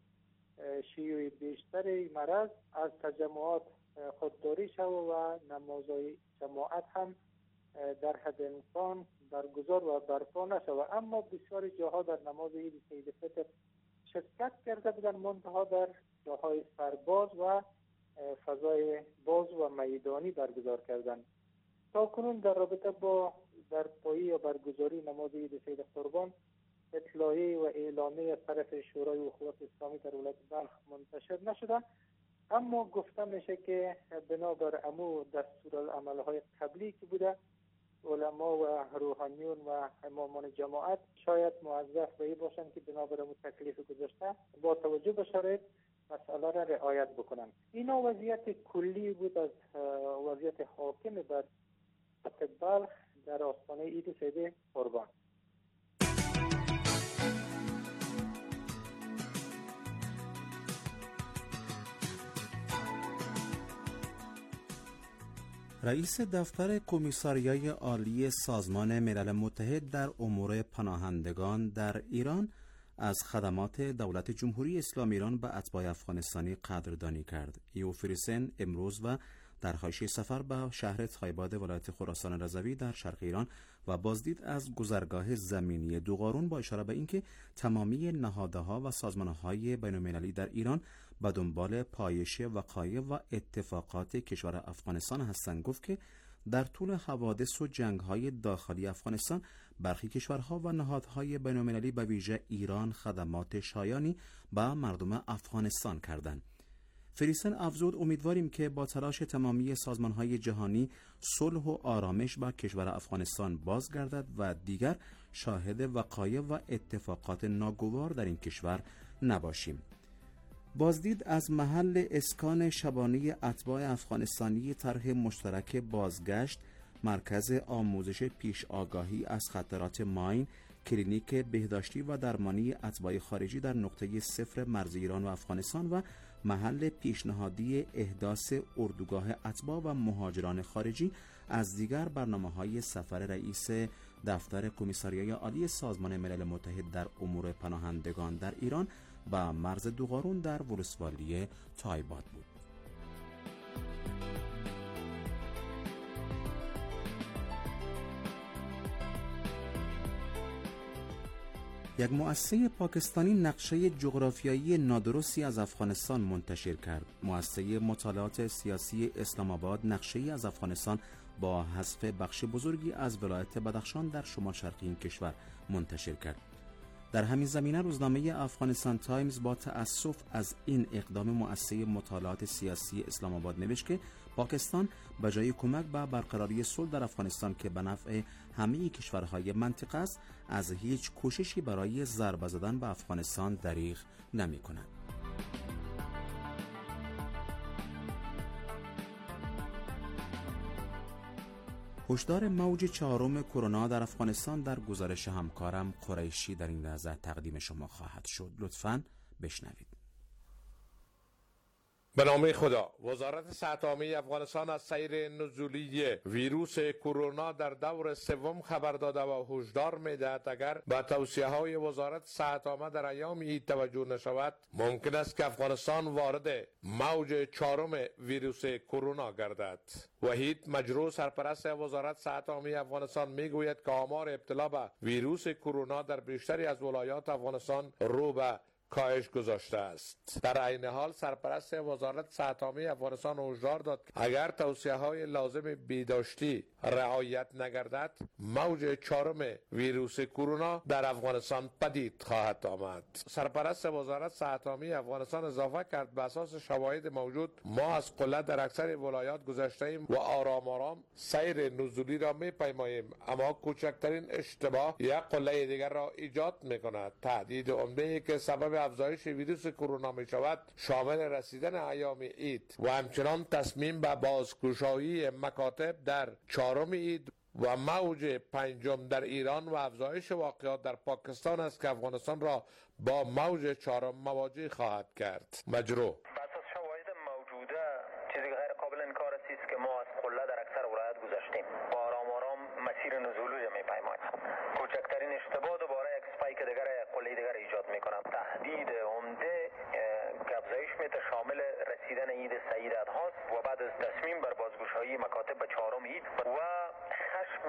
شیوع بیشتر مرض از تجمعات خودداری شود و نمازهای جماعت هم در حد امکان برگزار و برپا نشود. اما بسیاری جاها در نماز عید سید فطر شرکت کرده بودن، منتها در جاهای سرباز و فضای باز و میدانی برگزار کردن. تا کنون در رابطه با برپایی یا برگزاری نماز عید سید قربان اطلاعیه و اعلامیه از طرف شورای اخوت اسلامی در ولایت بلخ منتشر نشده، اما گفته میشه که بنابر امو دستورالعمل‌های قبلی که بوده، علما و روحانیون و امامان جماعت شاید موظف به این باشند که بنابر امو تکلیف گذاشته با توجه به شرایط مسئله را رعایت بکنند. اینا وضعیت کلی بود از وضعیت حاکم بر بلخ در آستانه عید سید قربان. رئیس دفتر کمیساریای عالی سازمان ملل متحد در امور پناهندگان در ایران از خدمات دولت جمهوری اسلامی ایران به اتباع افغانستانی قدردانی کرد. ایو فریسن امروز و در حاشیه سفر به شهر تایباد ولایت خراسان رضوی در شرق ایران و بازدید از گذرگاه زمینی دوغارون با اشاره به اینکه تمامی نهادها و سازمانهای بین‌المللی در ایران به دنبال پایش وقایع و اتفاقات کشور افغانستان هستند، گفت که در طول حوادث و جنگ‌های داخلی افغانستان برخی کشورها و نهادهای بین‌المللی به ویژه ایران خدمات شایانی به مردم افغانستان کردند. فریسن افزود امیدواریم که با تلاش تمامی سازمان‌های جهانی صلح و آرامش به کشور افغانستان بازگردد و دیگر شاهد وقایع و اتفاقات ناگوار در این کشور نباشیم. بازدید از محل اسکان شبانه اتباع افغانستانی طرح مشترک بازگشت، مرکز آموزش پیش آگاهی از خطرات ماین، کلینیک بهداشتی و درمانی اتباع خارجی در نقطه صفر مرز ایران و افغانستان و محل پیشنهادی احداث اردوگاه اتباع و مهاجران خارجی از دیگر برنامه‌های سفر رئیس دفتر کمیساریای عالی سازمان ملل متحد در امور پناهندگان در ایران به مرز دوغارون در ولسوالی تایباد بود. یک مؤسسه پاکستانی نقشه جغرافیایی نادرستی از افغانستان منتشر کرد. مؤسسه مطالعات سیاسی اسلام آباد نقشه‌ای از افغانستان با حذف بخش بزرگی از ولایت بدخشان در شمال شرقی این کشور منتشر کرد. در همین زمینه روزنامه افغانستان تایمز با تأسف از این اقدام مؤسسه مطالعات سیاسی اسلام آباد نوشت که پاکستان به جای کمک به برقراری صلح در افغانستان که به نفع همه کشورهای منطقه است، از هیچ کوششی برای ضربه زدن به افغانستان دریغ نمی‌کند. هشدار موج چهارم کرونا در افغانستان در گزارش همکارم قریشی در این لحظه تقدیم شما خواهد شد. لطفاً بشنوید. به نام خدا. وزارت صحت عامه افغانستان از سیر نزولی ویروس کرونا در دور سوم خبر داده و هشدار می‌دهد اگر به توصیه‌های وزارت صحت عامه در ایام عید توجه نشود، ممکن است که افغانستان وارد موج چهارم ویروس کرونا گردد. وحید مجروح سرپرست وزارت صحت عامه افغانستان میگوید که آمار ابتلا به ویروس کرونا در بیشتری از ولایات افغانستان رو به کاهش گذاشته است. در عین حال سرپرست وزارت صحت عامه افغانستان هشدار داد اگر توصیه‌های لازم بهداشتی رعایت نگردد، موج چهارم ویروس کرونا در افغانستان پدید خواهد آمد. سرپرست وزارت صحت عامه افغانستان اضافه کرد به اساس شواهد موجود ما از قله در اکثر ولایات گذشته‌ایم و آرام آرام سیر نزولی را می‌پیماییم، اما کوچکترین اشتباه یک قله دیگر را ایجاد می‌کند. تهدید عمده‌ای که سبب افزایش ویروس کرونا می شود شامل رسیدن ایام عید و همچنان تصمیم به بازگشایی مکاتب در چهارم عید و موج پنجم در ایران و افزایش واقعات در پاکستان است که افغانستان را با موج چهارم مواجه خواهد کرد. مجروح شواهد موجوده چیزی غیر قابل انکار است که ما از قله در اکثر ولایات گذشتیم و آرام آرام مسیر نزولی را می‌پیماییم. کوچکترین اشتباه دوباره یک اسپایک دیگر قله دیگر ایجاد می‌کند. تهدید عمده که افزایش می‌یابد شامل رسیدن عید سعیدت هاست و بعد از تصمیم بر بازگشایی مکاتب به چهارم عید و خشم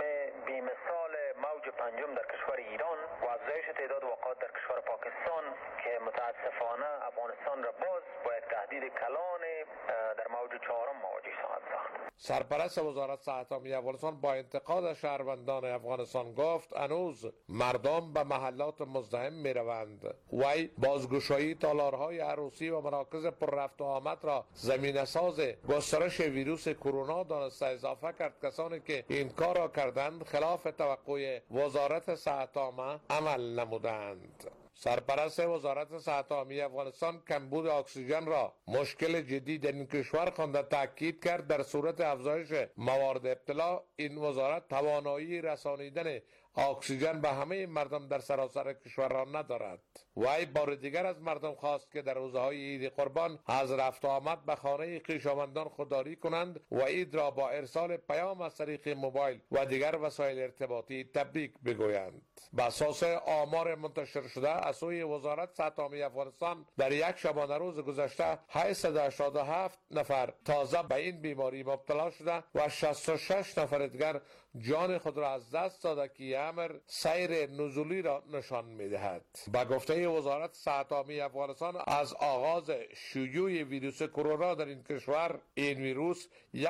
پنجم در کشور ایران و افزایش تعداد واقعات در کشور پاکستان که متاسفانه افغانستان را باز با یک تهدید کلان در موج چهارم مواجه خواهد ساخت. سرپرست وزارت صحت عامه افغانستان با انتقاد از شهروندان افغانستان گفت هنوز مردم به محلات مزدحم می روند. وی بازگشایی تالارهای عروسی و مراکز پر رفت و آمد را زمینه ساز گسترش ویروس کرونا دانسته. اضافه کرد کسانی که این کار را کردند خلاف توقع وزارت صحت عامه عمل نمودند. سرپرست وزارت صحت عامه افغانستان کمبود اکسیژن را مشکل جدی در این کشور خوانده تاکید کرد در صورت افزایش موارد ابتلا این وزارت توانایی رسانیدن اکسیژن به همه مردم در سراسر کشور را ندارد. وی بار دیگر از مردم خواست که در روزهای عید قربان از رفت و آمد به خانه خویشاوندان خودداری کنند و عید را با ارسال پیام از طریق موبایل و دیگر وسایل ارتباطی تبریک بگویند. به اساس آمار منتشر شده از سوی وزارت صحت عامه افغانستان در یک شبانه روز گذشته 887 نفر تازه به این بیماری مبتلا شده و 66 نفر دیگر جان خود را از دست داده که امر سیر نزولی را نشان می‌دهد. با گفته وزارت صحت عامه افغانستان از آغاز شیوع ویروس کرونا در این کشور این ویروس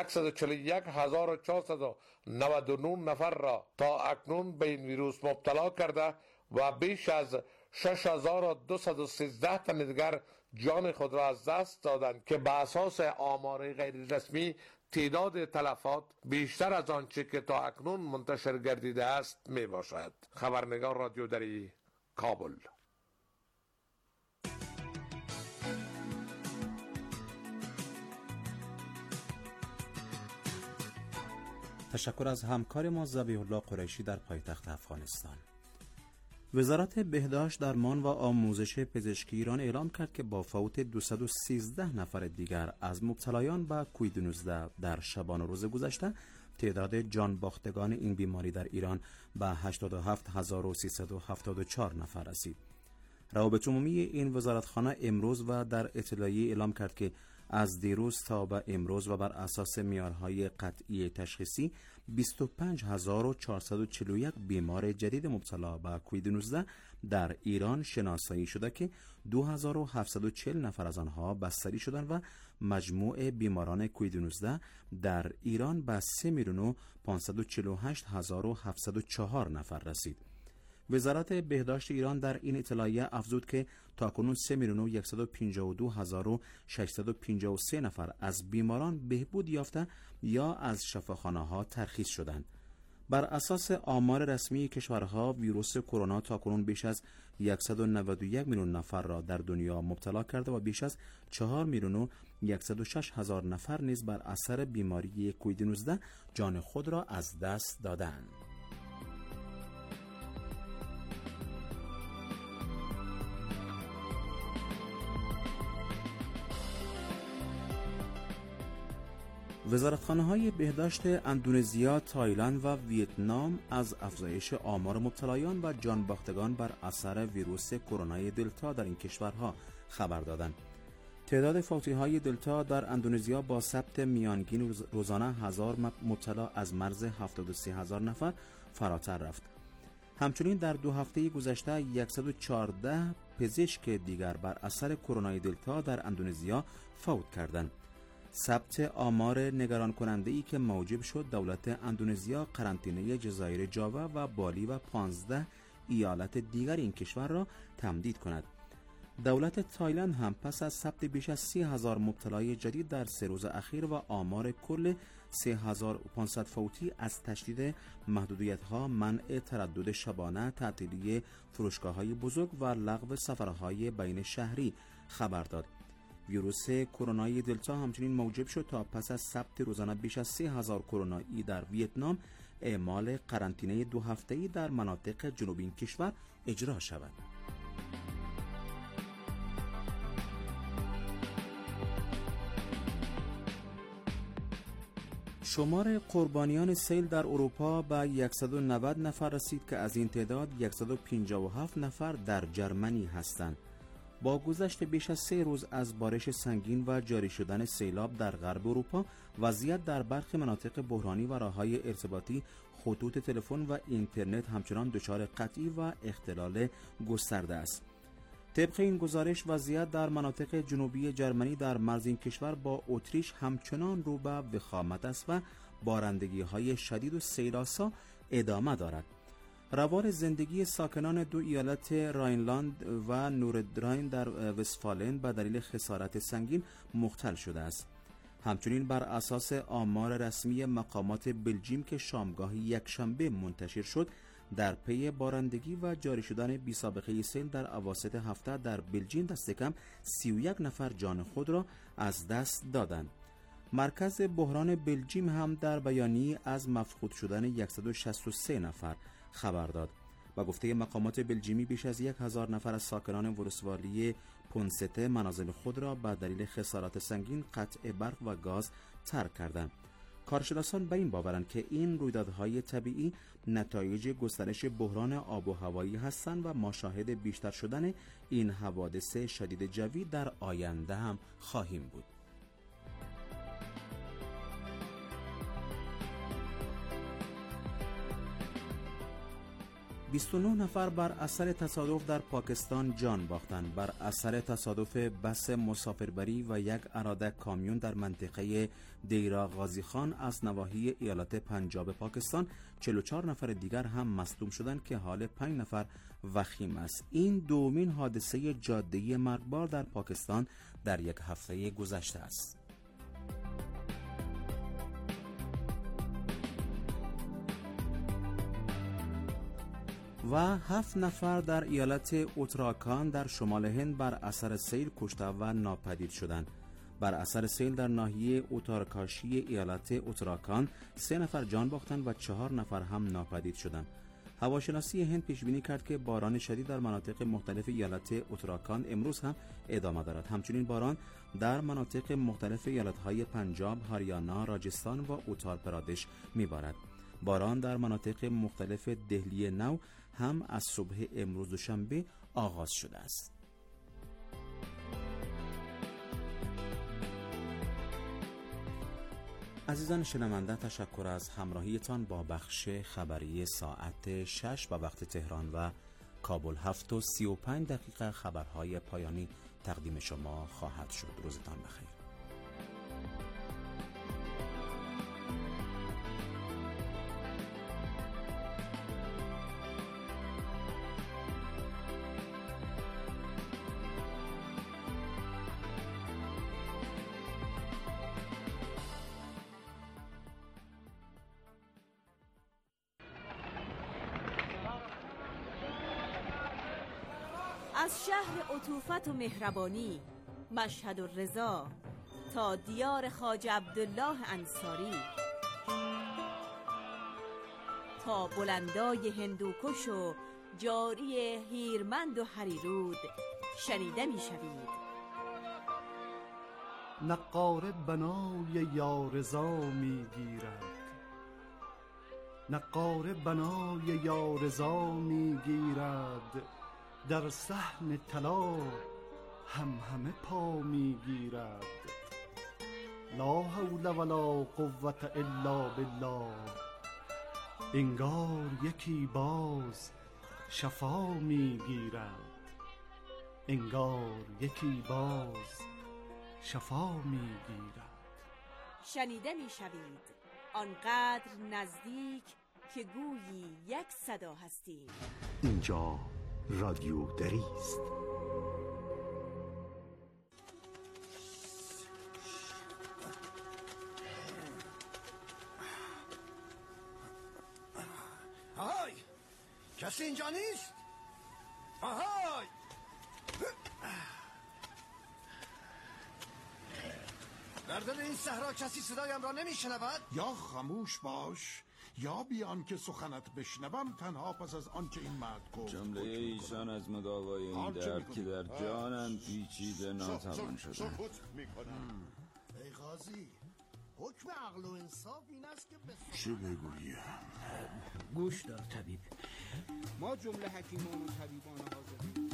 141,499 نفر را تا اکنون به این ویروس مبتلا کرده و بیش از 6,213 تن دیگر جان خود را از دست دادند که به اساس آمار غیر رسمی تعداد تلفات بیشتر از آنچه که تا اکنون منتشر گردیده است می باشد. خبرنگار رادیو دری، کابل. تشکر از همکار ما ذبیح الله قریشی در پایتخت افغانستان. وزارت بهداشت، درمان و آموزش پزشکی ایران اعلام کرد که با فوت 213 نفر دیگر از مبتلایان به کووید 19 در شبانه روز گذشته، تعداد جان باختگان این بیماری در ایران به 87,374 نفر رسید. روابط عمومی این وزارتخانه امروز و در اطلاعیه اعلام کرد که از دیروز تا به امروز و بر اساس معیارهای قطعی تشخیصی 25,441 بیمار جدید مبتلا به کووید 19 در ایران شناسایی شده که 2,740 نفر از آنها بستری شدند و مجموع بیماران کووید 19 در ایران به 3,548,704 نفر رسید. وزارت بهداشت ایران در این اطلاعیه افزود که تاکنون 3,152,653 نفر از بیماران بهبود یافته یا از شفاخانه‌ها ترخیص شدند. بر اساس آمار رسمی کشورها، ویروس کرونا تاکنون بیش از 191 میلیون نفر را در دنیا مبتلا کرده و بیش از 4,106,000 نفر نیز بر اثر بیماری کووید 19 جان خود را از دست دادند. وزارتخانه‌های بهداشت اندونزیا، تایلند و ویتنام از افزایش آمار مبتلایان و جانباختگان بر اثر ویروس کرونا دلتا در این کشورها خبر دادند. تعداد فوتی‌های دلتا در اندونزیا با ثبت میانگین روزانه 1000 مبتلا از مرز 73,000 نفر فراتر رفت. همچنین در 2 هفته گذشته 114 پزشک دیگر بر اثر کرونا دلتا در اندونزیا فوت کردند. ثبت آمار نگران کننده ای که موجب شد دولت اندونزیا قرنطینه جزایر جاوا و بالی و 15 ایالت دیگر این کشور را تمدید کند. دولت تایلند هم پس از ثبت بیش از 30,000 مبتلای جدید در 3 روز اخیر و آمار کل 3,500 فوتی از تشدید محدودیت‌ها، منع تردد شبانه، تعطیلی فروشگاه‌های بزرگ و لغو سفرهای بین شهری خبر داد. ویروس کرونا دلتا همچنین موجب شد تا پس از ثبت روزانه بیش از 3,000 کرونایی در ویتنام اعمال قرنطینه 2 هفته‌ای در مناطق جنوبی این کشور اجرا شود. شمار قربانیان سیل در اروپا به 190 نفر رسید که از این تعداد 157 نفر در جرمنی هستند. با گذشت بیش از 3 روز از بارش سنگین و جاری شدن سیلاب در غرب اروپا، وضعیت در برخی مناطق بحرانی و راههای ارتباطی خطوط تلفن و اینترنت همچنان دچار قطعی و اختلال گسترده است. طبق این گزارش وضعیت در مناطق جنوبی جرمنی در مرز این کشور با اتریش همچنان رو به وخامت است و بارندگی‌های شدید و سیل‌آسا ادامه دارد. روال زندگی ساکنان دو ایالت راینلاند و نوردراین در وستفالن به دلیل خسارت سنگین مختل شده است. همچنین بر اساس آمار رسمی مقامات بلژیم که شامگاه یکشنبه منتشر شد، در پی بارندگی و جاری شدن بی سابقه سیل در اواسط هفته در بلژیم دست کم 31 نفر جان خود را از دست دادند. مرکز بحران بلژیم هم در بیانیه از مفقود شدن 163 نفر خبر داد. با گفته مقامات بلژیمی بیش از 1000 نفر از ساکنان ولسوالی پونسته منازل خود را به دلیل خسارات سنگین، قطع برق و گاز ترک کردند. کارشناسان به این باورند که این رویدادهای طبیعی نتایج گسترش بحران آب و هوایی هستند و ما شاهد بیشتر شدن این حوادث شدید جوی در آینده هم خواهیم بود. 29 نفر بر اثر تصادف در پاکستان جان باختند. بر اثر تصادف بس مسافربری و یک اراده کامیون در منطقه دیرا غازی خان از نواحی ایالت پنجاب پاکستان 44 نفر دیگر هم مصدوم شدند که حال 5 نفر وخیم است. این دومین حادثه جاده‌ای مرگبار در پاکستان در یک هفته گذشته است. و 7 نفر در ایالت اتراکان در شمال هند بر اثر سیل کشته و ناپدید شدند. بر اثر سیل در ناحیه اتارکاشی ایالت اتراکان 3 نفر جان باختند و 4 نفر هم ناپدید شدند. هواشناسی هند پیش بینی کرد که باران شدید در مناطق مختلف ایالت اتراکان امروز هم ادامه دارد. همچنین باران در مناطق مختلف ایالت‌های پنجاب، هریانا، راجستان و اتار پرادش می‌بارد. باران در مناطق مختلف دهلی نو هم از صبح امروز دوشنبه آغاز شده است. عزیزان شنونده، تشکر از همراهیتان با بخش خبری ساعت 6 به وقت تهران و کابل. 7:35 خبرهای پایانی تقدیم شما خواهد شد. روزتان بخیر. از شهر عطوفت و مهربانی مشهد و رضا تا دیار خواجه عبدالله انصاری، تا بلندای هندوکش و جاری هیرمند و هریرود شنیده می شوید. نقاره بنای یارضا می گیرد، نقاره بنای یارضا می گیرد، در صحن طلا همه پا میگیرد. لا حول ولا قوة الا بالله، انگار یکی باز شفا میگیرد، انگار یکی باز شفا میگیرد. شنیده میشوید آنقدر نزدیک که گویی یک صدا هستیم. اینجا رادیو دری است. آهای، کسی اینجا نیست؟ آهای، در دل این صحرا کسی صدایم را نمیشنود؟ یا خاموش باش یا بیان که سخنت بشنوم، تنها پس از آنچه این مرد گفت. جمله ایشان از مداوای این درد که در جانم پیچیده ناتوان شدن. ای قاضی، حکم عقل و انصاف این است که چه بگویم؟ گوش دار طبیب، ما جمله حکیمان و طبیبان حاضرین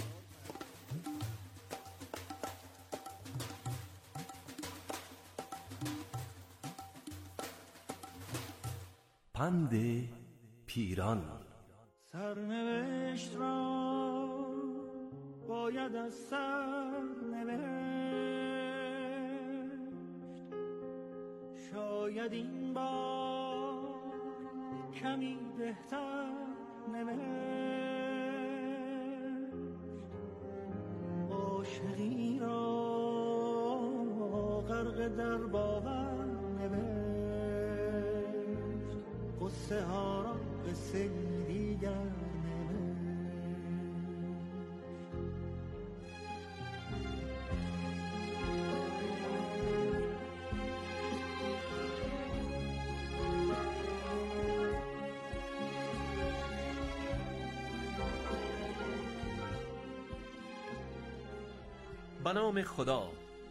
پند پیران. سرنوشت را باید از سر نوشت، شاید این بار کمی بهتر نوشت، عاشقی را غرق در باور نوشت، قصه ها را قصه دیگر به نام خدا.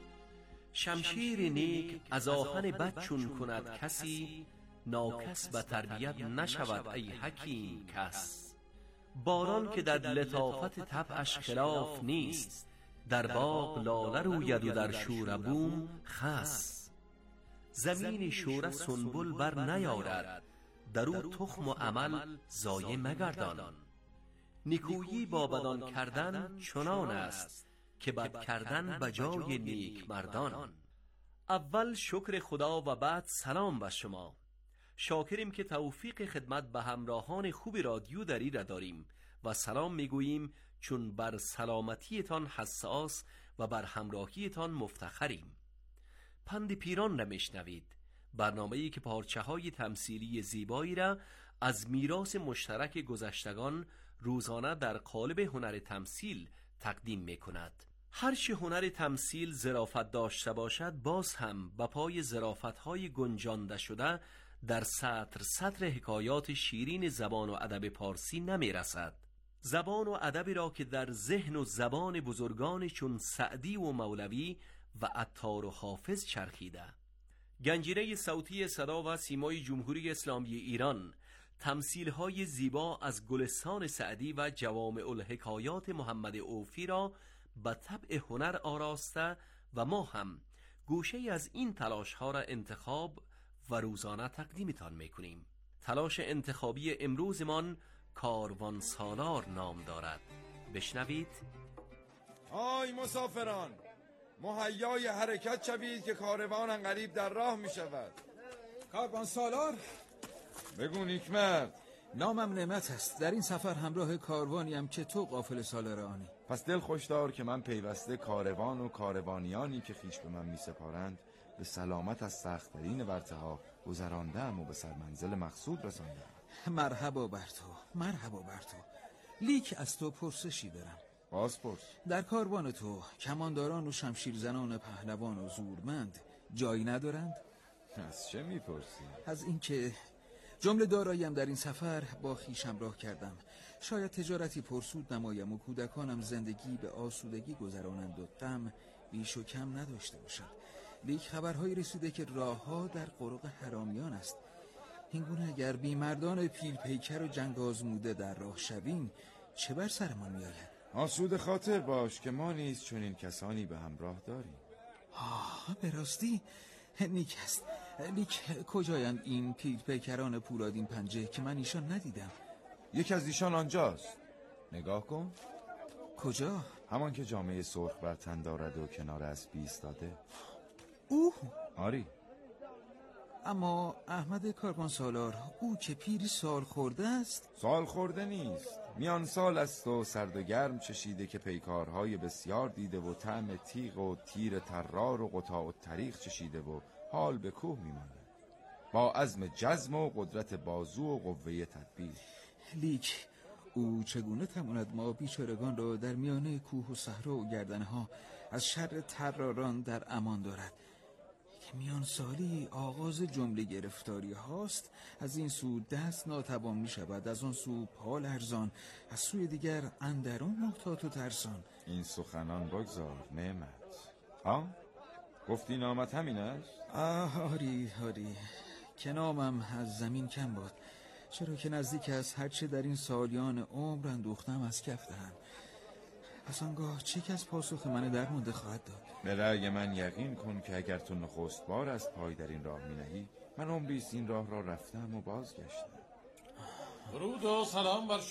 شمشیر نیک از آهن بد چون کند کسی، ناکس به تربیت نشود ای حکیم کس. باران که در لطافت طبعش خلاف نیست، در باغ لاله روید و در شوره بوم خس. زمین شوره سنبل بر نیارد، در او تخم و عمل ضایع مگردان. نیکویی با بدان کردن چنان است، که بد کردن بجای نیک مردان. اول شکر خدا و بعد سلام به شما. شاکریم که توفیق خدمت به همراهان خوب رادیو دری را داریم و سلام میگوییم، چون بر سلامتیتان حساس و بر همراهیتان مفتخریم. پند پیران را میشنوید، برنامه‌ای که پارچه‌های تمثیلی زیبایی را از میراث مشترک گذشتگان روزانه در قالب هنر تمثیل تقدیم میکند. هرچه هنر تمثیل ظرافت داشته باشد، باز هم به پای ظرافت‌های گنجانده شده در سطر حکایات شیرین زبان و ادب پارسی نمی رسد. زبان و ادبی را که در ذهن و زبان بزرگان چون سعدی و مولوی و عطار و حافظ چرخیده. گنجینه صوتی صدا و سیمای جمهوری اسلامی ایران تمثیل‌های زیبا از گلستان سعدی و جوامع الحکایات محمد اوفی را به طبع هنر آراسته و ما هم گوشه از این تلاش‌ها را انتخاب و روزانه تقدیمتان می‌کنیم. تلاش انتخابی امروزمان کاروان سالار نام دارد. بشنوید. آی مسافران، مهیای حرکت شوید که کاروان قریب در راه می شود. کاروان سالار؟ بگو نیکمرد. نامم نعمت است. در این سفر همراه کاروانیم که تو قافله سالار آنی. پس دل خوش دار که من پیوسته کاروان و کاروانیانی که خیش به من می سپارند به سلامت از سخت‌ترین ورطه‌ها گذراندم و به سرمنزل مقصود رساندم. مرحبا بر تو، مرحبا بر تو. لیک از تو پرسشی دارم. باز پرس. در کاروان تو کمانداران و شمشیرزنان پهلوان و زورمند جایی ندارند؟ از چه میپرسی؟ از اینکه جمله داراییم در این سفر با خویشم راه کردم. شاید تجارتی پرسود نمایم و کودکانم زندگی به آسودگی گذرانند و غم بیش و کم نداشته باشد. لیک خبرهایی رسیده که راهها در قرق حرامیان است. اینگونه اگر بیمردان پیل پیکر و جنگ آزموده در راه شویم، چه بر سرمان میآید؟ آسود خاطر باش که ما نیز چنین کسانی به همراه داریم. به راستی نیک است. لیک کجایند این پیل پیکران پولادین پنجه که من ایشان ندیدم؟ یکی از ایشان آنجاست، نگاه کن. کجا؟ همان که جامعه سرخ بر تن دارد و کنار اسبی ایستاده. او؟ آری. اما احمد کاروان سالار، او که پیری سال خورده است؟ سال خورده نیست، میان سال است و سرد و گرم چشیده که پیکارهای بسیار دیده و طعم تیغ و تیر طرار و قطاع الطریق چشیده و حال به کوه میماند، با عزم جزم و قدرت بازو و قوه تدبیر. لیک او چگونه تواند ما بیچارگان را در میانه کوه و صحرا و گردنها از شر طراران در امان دارد که میان سالی آغاز جمله گرفتاری هاست؟ از این سو دست ناتوان می شود، از آن سو پا لرزان، از سوی دیگر اندرون محتاط و ترسان. این سخنان بگذار نعمت. ها؟ گفتی نامت همین است؟ آری که نامم از زمین کم باد، چرا که نزدیک از هرچه در این سالیان عمر اندوختم از کف دهم. پس آنگاه چه کس پاسخ من درمونده خواهد داد؟ به رأی من یقین کن که اگر تو نخست بار از پای در این راه می نهی، من عمریست این راه را رفتم و بازگشتم. درود و سلام بر